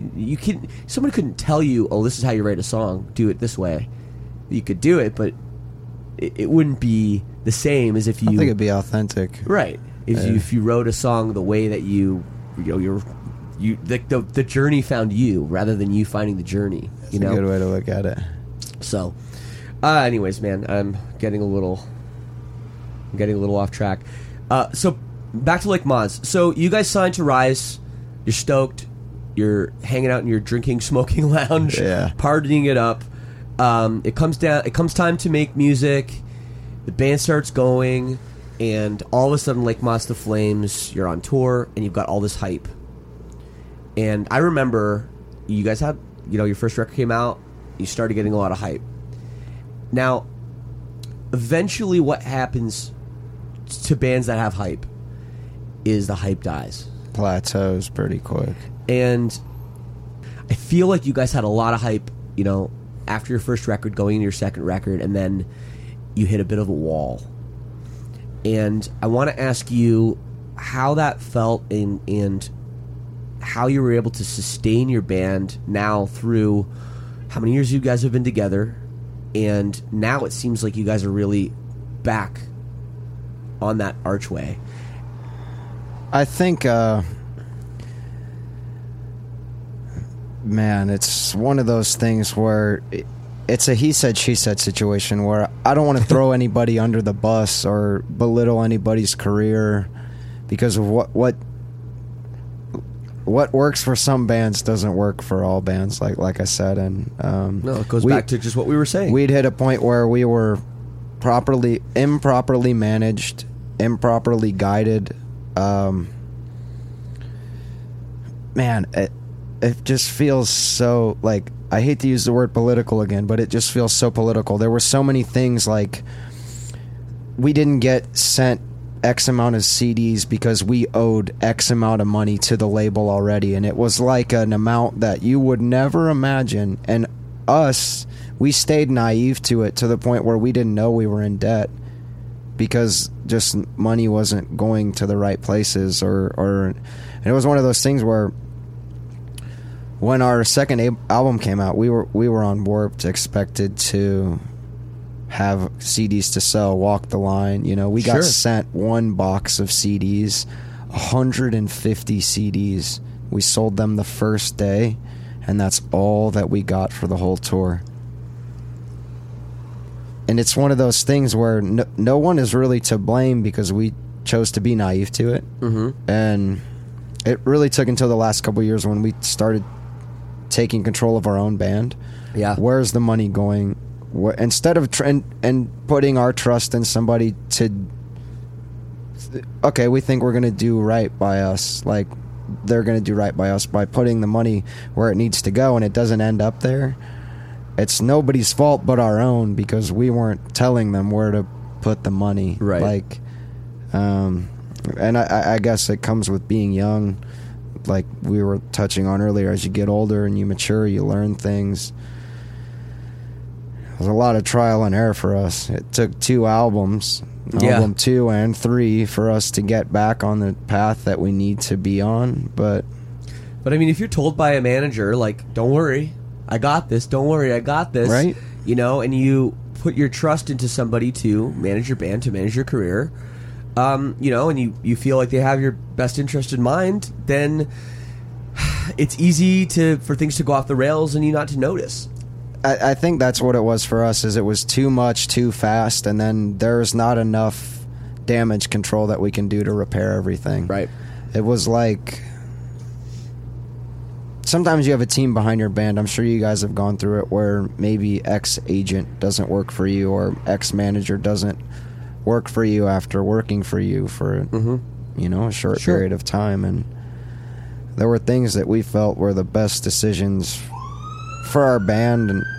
you can. Somebody couldn't tell you, oh, this is how you write a song. Do it this way. You could do it, but it, it wouldn't be the same as if you. I think it'd be authentic, right? If Yeah. you if you wrote a song the way that you, you know, you're, you the, the the journey found you rather than you finding the journey. That's You know, a good way to look at it. so. Uh, anyways, man, I'm getting a little, I'm getting a little off track. Uh, so back to Lake Maz. So you guys signed to Rise. You're stoked. You're hanging out in your drinking, smoking lounge, Yeah. partying it up. Um, it comes down. It comes time to make music. The band starts going, and all of a sudden, Lake Maz the Flames. You're on tour, and you've got all this hype. And I remember you guys had, you know, your first record came out. You started getting a lot of hype. Now, eventually, what happens to bands that have hype is the hype dies. Plateaus pretty quick. And I feel like you guys had a lot of hype, you know, after your first record, going into your second record, and then you hit a bit of a wall. And I want to ask you how that felt and, and how you were able to sustain your band now through how many years you guys have been together. And now it seems like you guys are really back on that archway. I think, uh, man, it's one of those things where it, it's a he said, she said situation where I don't want to throw anybody under the bus or belittle anybody's career because of what what what works for some bands doesn't work for all bands, like like I said. And um, No, it goes we- back to just what we were saying. We'd hit a point where we were properly, improperly managed, improperly guided. Um, man, it, it just feels so, like, I hate to use the word political again, but it just feels so political. There were so many things, like, we didn't get sent X amount of C Ds because we owed X amount of money to the label already, and it was like an amount that you would never imagine. And us, we stayed naive to it to the point where we didn't know we were in debt because just money wasn't going to the right places, or or and it was one of those things where when our second a- album came out, we were we were on Warped, expected to have C Ds to sell, walk the line. You know, we got Sure. sent one box of C Ds, one hundred fifty C Ds. We sold them the first day, and that's all that we got for the whole tour. And it's one of those things where no, no one is really to blame because we chose to be naive to it. Mm-hmm. And it really took until the last couple of years when we started taking control of our own band. Yeah. Where's the money going? Where, instead of tr- and, and putting our trust in somebody to, okay, we think we're going to do right by us. Like, they're going to do right by us by putting the money where it needs to go, and it doesn't end up there. It's nobody's fault but our own because we weren't telling them where to put the money. Right. Like, um, and I, I guess it comes with being young. Like we were touching on earlier, as you get older and you mature, you learn things. There's a lot of trial and error for us. It took two albums, Yeah. album two and three, for us to get back on the path that we need to be on. But But I mean, if you're told by a manager, like, don't worry, I got this, don't worry, I got this, Right. you know, and you put your trust into somebody to manage your band, to manage your career, um, you know, and you, you feel like they have your best interest in mind, then it's easy to for things to go off the rails and you not to notice. I, I think that's what it was for us, is it was too much too fast, and then there's not enough damage control that we can do to repair everything. Right. It was like, sometimes you have a team behind your band. I'm sure you guys have gone through it, where maybe X agent doesn't work for you, or X manager doesn't work for you after working for you for Mm-hmm. you know a short Sure. period of time. And there were things that we felt were the best decisions for our band. And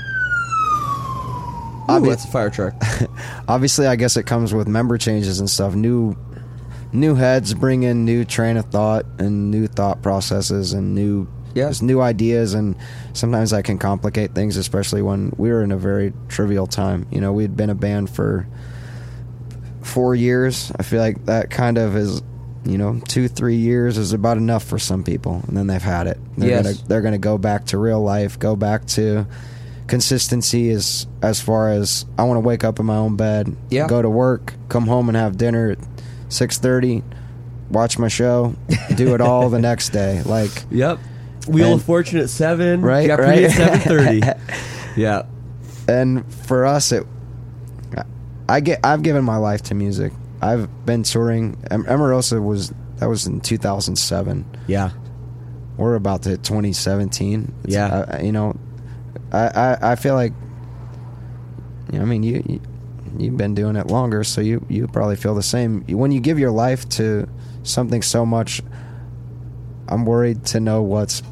Ooh, obvi- that's a fire truck. obviously, I guess it comes with member changes and stuff. New new heads bring in new train of thought and new thought processes and new Yeah. just new ideas, and sometimes that can complicate things, especially when we were in a very trivial time. You know, we had been a band for four years. I feel like that kind of is you know, two, three years is about enough for some people, and then they've had it. They're Yes. gonna they're gonna go back to real life, go back to consistency as as far as I want to wake up in my own bed, Yeah. go to work, come home and have dinner at six thirty, watch my show, do it all the next day. Like, Yep. Wheel And- of Fortune at seven. Right, Jeopardy right. at seven thirty. Yeah. and for us, it I get I've given my life to music. I've been touring. Em- Emerosa was that was in two thousand seven. Yeah. We're about to hit twenty seventeen. It's, Yeah. I, you know, I, I, I feel like, you know, I mean, you, you, you've been doing it longer, so you, you probably feel the same. When you give your life to something so much, I'm worried to know what's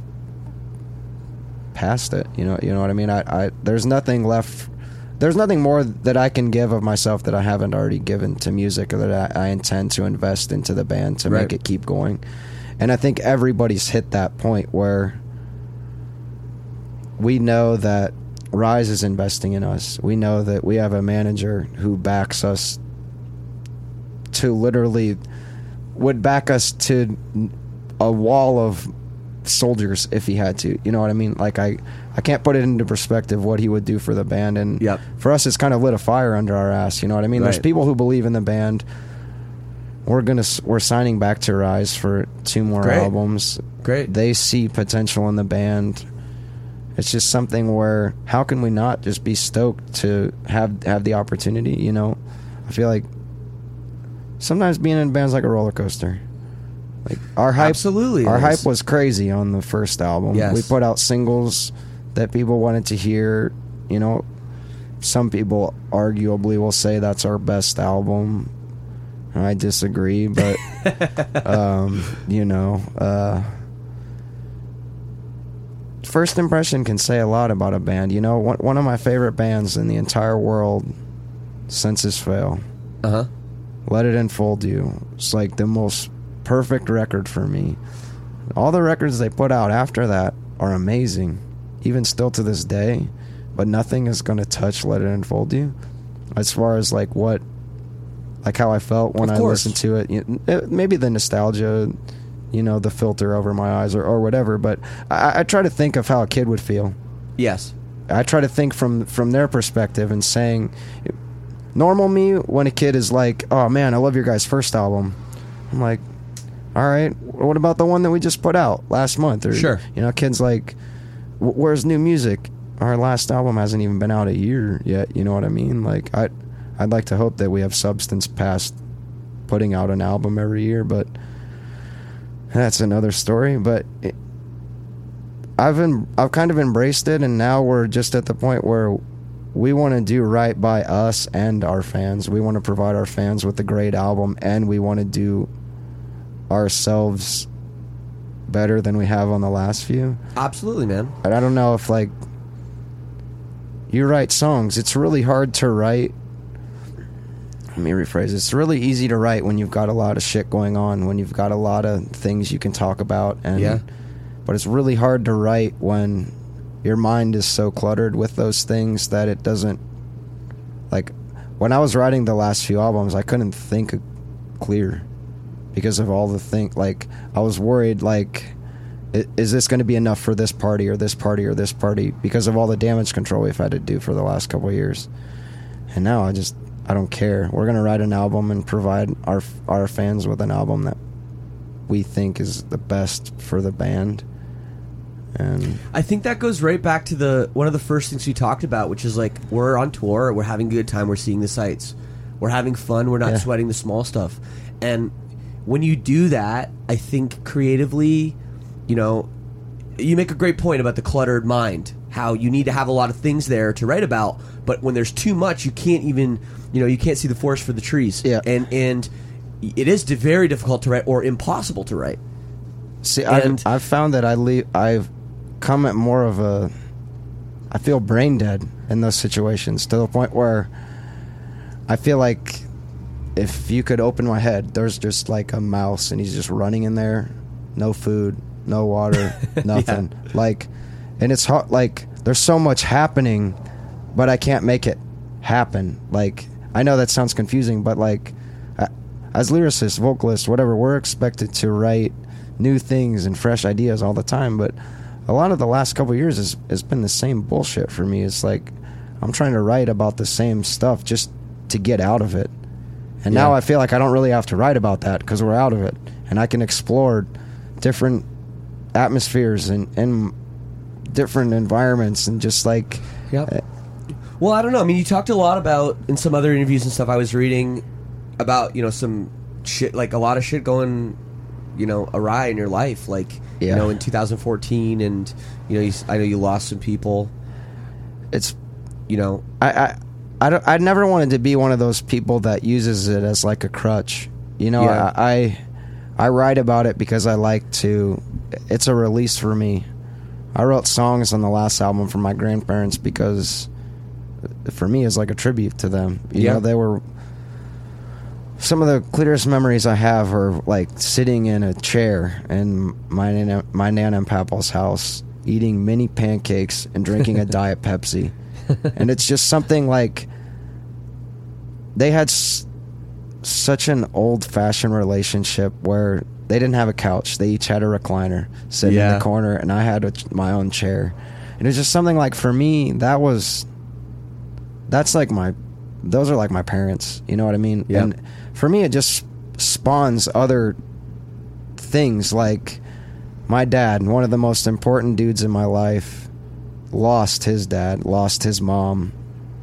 past it. You know, you know what I mean? I, I there's nothing left. There's nothing more that I can give of myself that I haven't already given to music, or that I, I intend to invest into the band to Right. make it keep going. And I think everybody's hit that point where we know that Rise is investing in us. We know that we have a manager who backs us to literally would back us to a wall of soldiers if he had to. You know what I mean? Like, I, I can't put it into perspective what he would do for the band. And Yep. for us, it's kind of lit a fire under our ass. You know what I mean? There's Right. people who believe in the band. We're gonna s- we're signing back to Rise for two more Great. albums. Great. They see potential in the band. It's just something where how can we not just be stoked to have have the opportunity? You know, I feel like sometimes being in bands like a roller coaster. Like our hype, Absolutely our it hype is. was crazy on the first album. Yes. We put out singles that people wanted to hear. You know, some people arguably will say that's our best album. I disagree, but um, you know, uh, first impression can say a lot about a band. You know, one, one of my favorite bands in the entire world, Senses Fail. Uh huh. Let It Enfold You. It's like the most perfect record for me. All the records they put out after that are amazing, even still to this day, but nothing is going to touch Let It Enfold You as far as like what, like how I felt when Of I course. listened to it. You know, maybe the nostalgia, you know, the filter over my eyes or, or whatever, but I, I try to think of how a kid would feel. Yes. I try to think from from their perspective and saying, normal me when a kid is like, oh man, I love your guys' first album. I'm like, all right, what about the one that we just put out last month? Or, Sure. You know, kids like, "Wh- where's new music? Our last album hasn't even been out a year yet. You know what I mean? Like, I, I'd like to hope that we have substance past putting out an album every year, but that's another story. But it, I've en- I've kind of embraced it, and now we're just at the point where we want to do right by us and our fans. We want to provide our fans with a great album, and we want to do ourselves better than we have on the last few. Absolutely, man. And I don't know if, like, you write songs. It's really hard to write. Let me rephrase. It's really easy to write when you've got a lot of shit going on, when you've got a lot of things you can talk about. And, Yeah. But it's really hard to write when your mind is so cluttered with those things that it doesn't, like, when I was writing the last few albums, I couldn't think clear because of all the thing. Like, I was worried, like, i- is this going to be enough for this party or this party or this party because of all the damage control we've had to do for the last couple of years. And now I just, I don't care. We're going to write an album and provide our our fans with an album that we think is the best for the band. And I think that goes right back to the one of the first things we talked about, which is like we're on tour, we're having a good time, we're seeing the sights, we're having fun, we're not Yeah. sweating the small stuff. And when you do that, I think creatively, you know, you make a great point about the cluttered mind, how you need to have a lot of things there to write about, but when there's too much, you can't even, you know, you can't see the forest for the trees. Yeah. And and it is di- very difficult to write or impossible to write. see, And- I've, I've found that I leave, I've come at more of a, I feel brain dead in those situations to the point where I feel like if you could open my head, there's just like a mouse and he's just running in there, no food, no water, nothing. Like, and it's hard, like, there's so much happening, but I can't make it happen. Like, I know that sounds confusing, but like, I, as lyricists, vocalists, whatever, we're expected to write new things and fresh ideas all the time. But a lot of the last couple of years has, has been the same bullshit for me. It's like I'm trying to write about the same stuff just to get out of it. And Yeah. now I feel like I don't really have to write about that because we're out of it. And I can explore different atmospheres and, and different environments and just like... Yep. Well, I don't know. I mean, you talked a lot about, in some other interviews and stuff I was reading, about, you know, some shit, like a lot of shit going, you know, awry in your life. Like, Yeah. you know, in two thousand fourteen, and, you know, you, I know you lost some people, It's... you know. I, I, I, don't, I never wanted to be one of those people that uses it as like a crutch. You know, Yeah. I, I I write about it because I like to. It's a release for me. I wrote songs on the last album for my grandparents because, for me, it's like a tribute to them. You Yeah. know, they were. Some of the clearest memories I have are like sitting in a chair in my nana, my nana and papa's house, eating mini pancakes and drinking a Diet Pepsi. And it's just something like they had s- such an old-fashioned relationship where they didn't have a couch. They each had a recliner sitting in Yeah. the corner, and I had a, my own chair. And it was just something like, for me, that was... That's like my... Those are like my parents. You know what I mean? Yep. And for me, it just spawns other things. Like, my dad, one of the most important dudes in my life, lost his dad, lost his mom.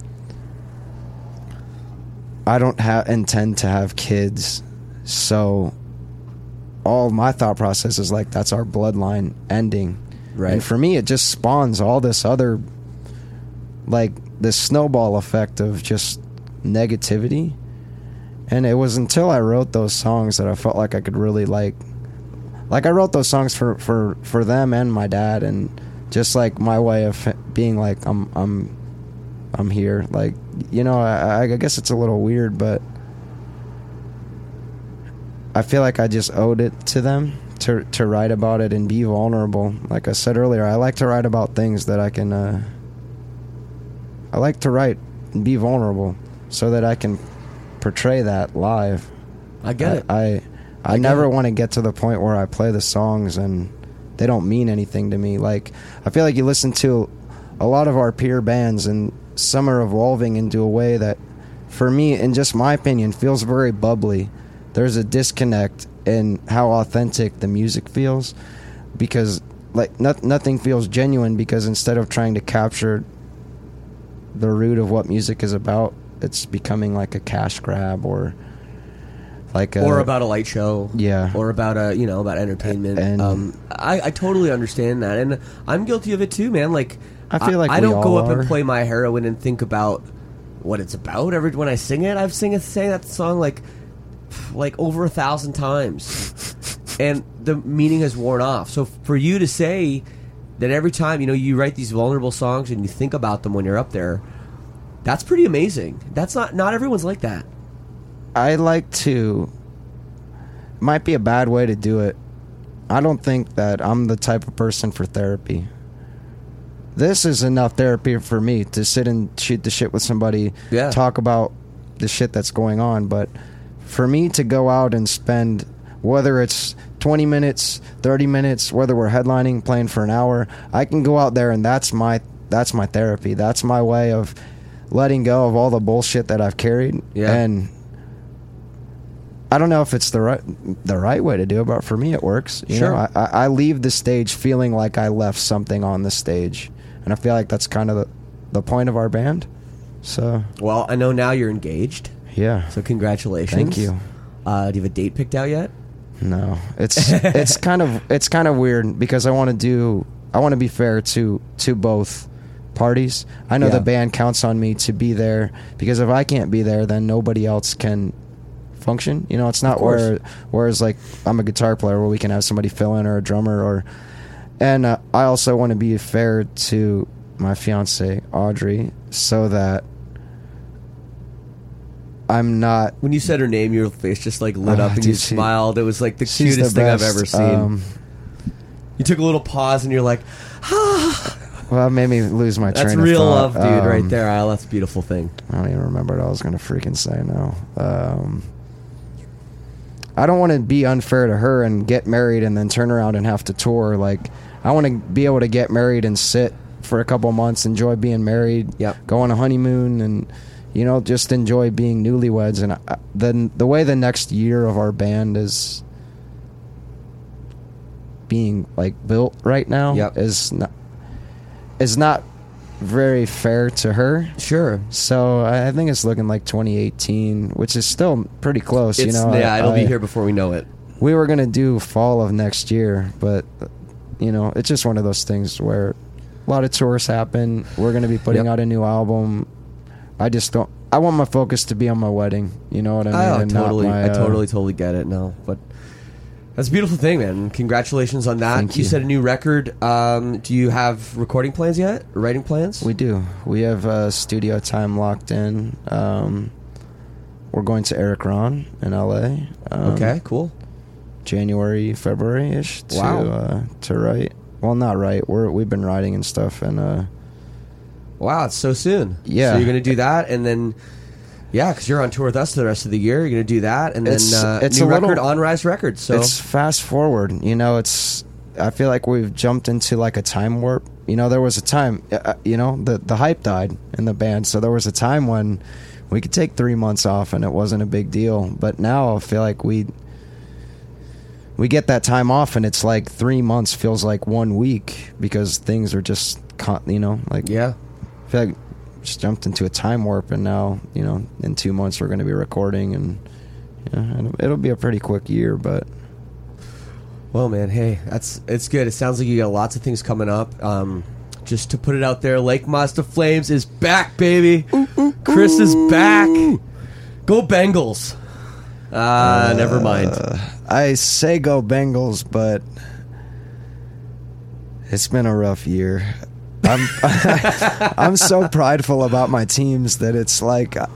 I don't ha- intend to have kids, so all my thought process is like, that's our bloodline ending. Right. And for me, it just spawns all this other, like, this snowball effect of just negativity. And it was until I wrote those songs that I felt like I could really, like, like I wrote those songs for, for, for them and my dad, and just like my way of being like, I'm I'm I'm here. Like, you know, I, I guess it's a little weird, but I feel like I just owed it to them to to write about it and be vulnerable. Like I said earlier, I like to write about things that I can uh, I like to write and be vulnerable so that I can portray that live. I get it. I I, I, I never get it. want to get to the point where I play the songs and they don't mean anything to me. Like, I feel like you listen to a lot of our peer bands and some are evolving into a way that, for me, in just my opinion, feels very bubbly. There's a disconnect in how authentic the music feels, because like no, nothing feels genuine, because instead of trying to capture the root of what music is about, it's becoming like a cash grab or like a, Or about a light show. Yeah. Or about a, you know, about entertainment. And- um, I, I totally understand that. And I'm guilty of it too, man. Like, I feel like I we don't go all up are. and play My Heroine and think about what it's about every when I sing it. I've sing, sang that song like like over a thousand times. And the meaning has worn off. So for you to say that every time, you know, you write these vulnerable songs and you think about them when you're up there, that's pretty amazing. That's not not everyone's like that. I like to, might be a bad way to do it. I don't think that I'm the type of person for therapy. This is enough therapy for me to sit and shoot the shit with somebody, Yeah. talk about the shit that's going on. But for me to go out and spend, whether it's twenty minutes, thirty minutes, whether we're headlining, playing for an hour, I can go out there and that's my that's my therapy. That's my way of letting go of all the bullshit that I've carried. Yeah. And I don't know if it's the right the right way to do it, but for me it works. You Sure. know, I, I I leave the stage feeling like I left something on the stage, and I feel like that's kind of the, the point of our band. So Well, I know now you're engaged. yeah, So congratulations. Thank you. Uh, do you have a date picked out yet? no, it's it's kind of it's kind of weird because I want to do I want to be fair to to both parties. I know Yeah. the band counts on me to be there, because if I can't be there, then nobody else can function. You know, it's not Of course. where whereas like I'm a guitar player where we can have somebody fill in, or a drummer, or and uh, I also want to be fair to my fiance Audrey, so that I'm not. When you said her name, your face just like lit Oh, up and dude, you she- smiled. It was like the she's cutest the thing I've best. ever seen. Um, you took a little pause and you're like, well, it made me lose my that's train real of love, thought. dude, Um, right there. Ah, that's a beautiful thing. I don't even remember what I was going to freaking say now. Um, I don't want to be unfair to her and get married and then turn around and have to tour. Like, I want to be able to get married and sit for a couple months, enjoy being married, Yep. go on a honeymoon, and, you know, just enjoy being newlyweds. And I, then the way the next year of our band is being like built right now Yep. is not is not very fair to her. Sure. So I I think it's looking like twenty eighteen, which is still pretty close. It's, you know, yeah, I- it'll I- be here before we know it. We were gonna do fall of next year, but you know, it's just one of those things where a lot of tours happen. We're gonna be putting Yep. out a new album. I just don't. I want my focus to be on my wedding. You know what I mean? I, And not totally, my, I uh, totally, totally get it now. But that's a beautiful thing, man. Congratulations on that. Thank you. you. said a new record. Um, do you have recording plans yet? Writing plans? We do. We have uh, studio time locked in. Um, we're going to Eric Ron in L A. Um, okay, cool. January, February ish to Wow. uh, to write. Well, not write. We're we've been writing and stuff, and uh, Wow, it's so soon. Yeah. So you're going to do that, and then, yeah, because you're on tour with us the rest of the year. You're going to do that, and It's- then uh, it's new a little- record on Rise Records. So it's fast forward. You know, it's. I feel like we've jumped into like a time warp. You know, there was a time. Uh, you know, the the hype died in the band, so there was a time when we could take three months off and it wasn't a big deal. But now I feel like we we get that time off and it's like three months feels like one week because things are just con- you know like yeah. I feel like just jumped into a time warp, and now you know in two months we're going to be recording, and yeah, it'll, it'll be a pretty quick year, but. Well, man, hey, that's it's good. It sounds like you got lots of things coming up. Um, just to put it out there, Lake Mazda Flames is back, baby. Chris is back. Go Bengals. Uh, never mind. I say go Bengals, but it's been a rough year. I'm I'm so prideful about my teams that it's like uh,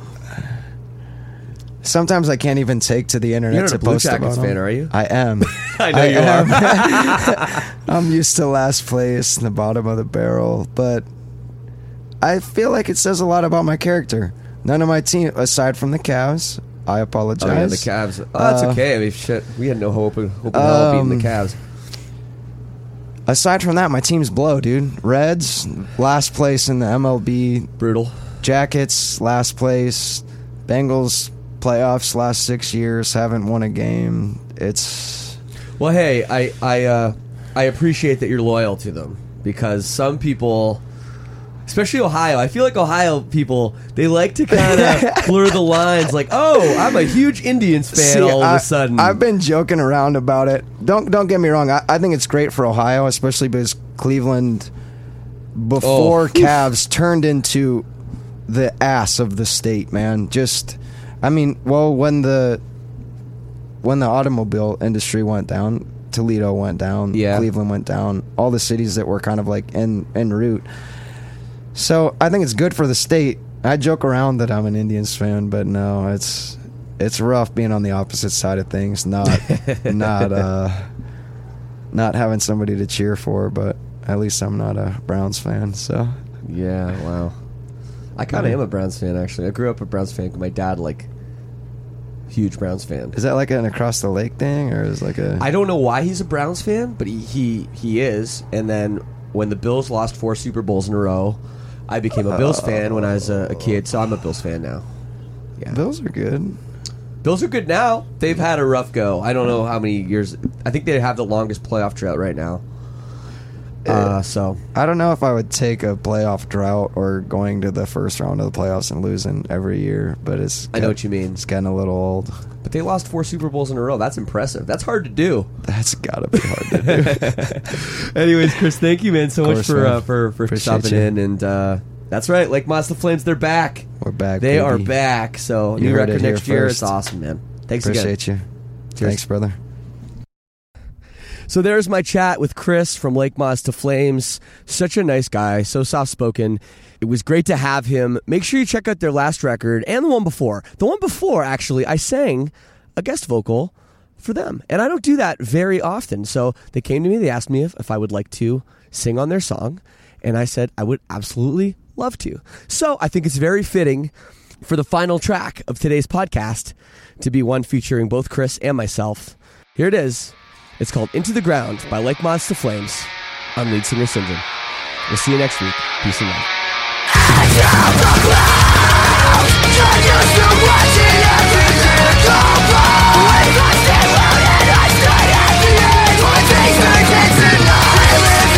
sometimes I can't even take to the internet You're not to a Blue post about Jackets them. fan, are you? I am. I know you are. I'm used to last place in the bottom of the barrel, but I feel like it says a lot about my character. None of my team, aside from the Cavs, I apologize. Oh, yeah, the Cavs. Oh, that's Uh, okay. I mean, shit, we had no hope, hope in hell of beating Um, the Cavs. Aside from that, my teams blow, dude. Reds, last place in the M L B. Brutal. Jackets, last place. Bengals, playoffs last six years, haven't won a game. It's Well, hey, I I uh, I appreciate that you're loyal to them, because some people, especially Ohio, I feel like Ohio people, they like to kind of blur the lines. Like, oh, I'm a huge Indians fan See, all of I, a sudden. I've been joking around about it. Don't don't get me wrong. I, I think it's great for Ohio, especially because Cleveland, before Oh. Cavs, turned into the ass of the state. Man, just I mean, well, when the when the automobile industry went down, Toledo went down, Yeah. Cleveland went down, all the cities that were kind of like en en route. So I think it's good for the state. I joke around that I'm an Indians fan, but no, it's it's rough being on the opposite side of things, not not uh, not having somebody to cheer for. But at least I'm not a Browns fan. So yeah, wow. I kind of am a Browns fan, actually. I grew up a Browns fan. My dad, like, huge Browns fan. is that like an across the lake thing, or is it like a? I don't know why he's a Browns fan, but he, he he is. And then when the Bills lost four Super Bowls in a row, I became a Bills fan when I was a, a kid, so I'm a Bills fan now. Yeah. Bills are good. Bills are good now. They've had a rough go. I don't know how many years. I think they have the longest playoff drought right now. Uh, so I don't know if I would take a playoff drought or going to the first round of the playoffs and losing every year, but it's I know what you mean. It's getting a little old. But they lost four Super Bowls in a row. That's impressive. That's hard to do. That's gotta be hard to do. Anyways, Chris, thank you, man, so Of much course, for man. uh, for for Appreciate stopping you. in. And uh, that's right, Lake Mazda Flames, they're back. We're back. They baby. are back. So You new heard record it here next year. first. It's awesome, man. Thanks again. Appreciate you. Cheers. Thanks, brother. So there's my chat with Chris from Lake Mazda Flames. Such a nice guy, so soft-spoken. It was great to have him. Make sure you check out their last record and the one before. The one before, actually, I sang a guest vocal for them. And I don't do that very often. So they came to me, they asked me if, if I would like to sing on their song. And I said I would absolutely love to. So I think it's very fitting for the final track of today's podcast to be one featuring both Chris and myself. Here it is. It's called Into the Ground by Like Moths to Flames on Lead Singer Syndrome. We'll see you next week. Peace and love. I live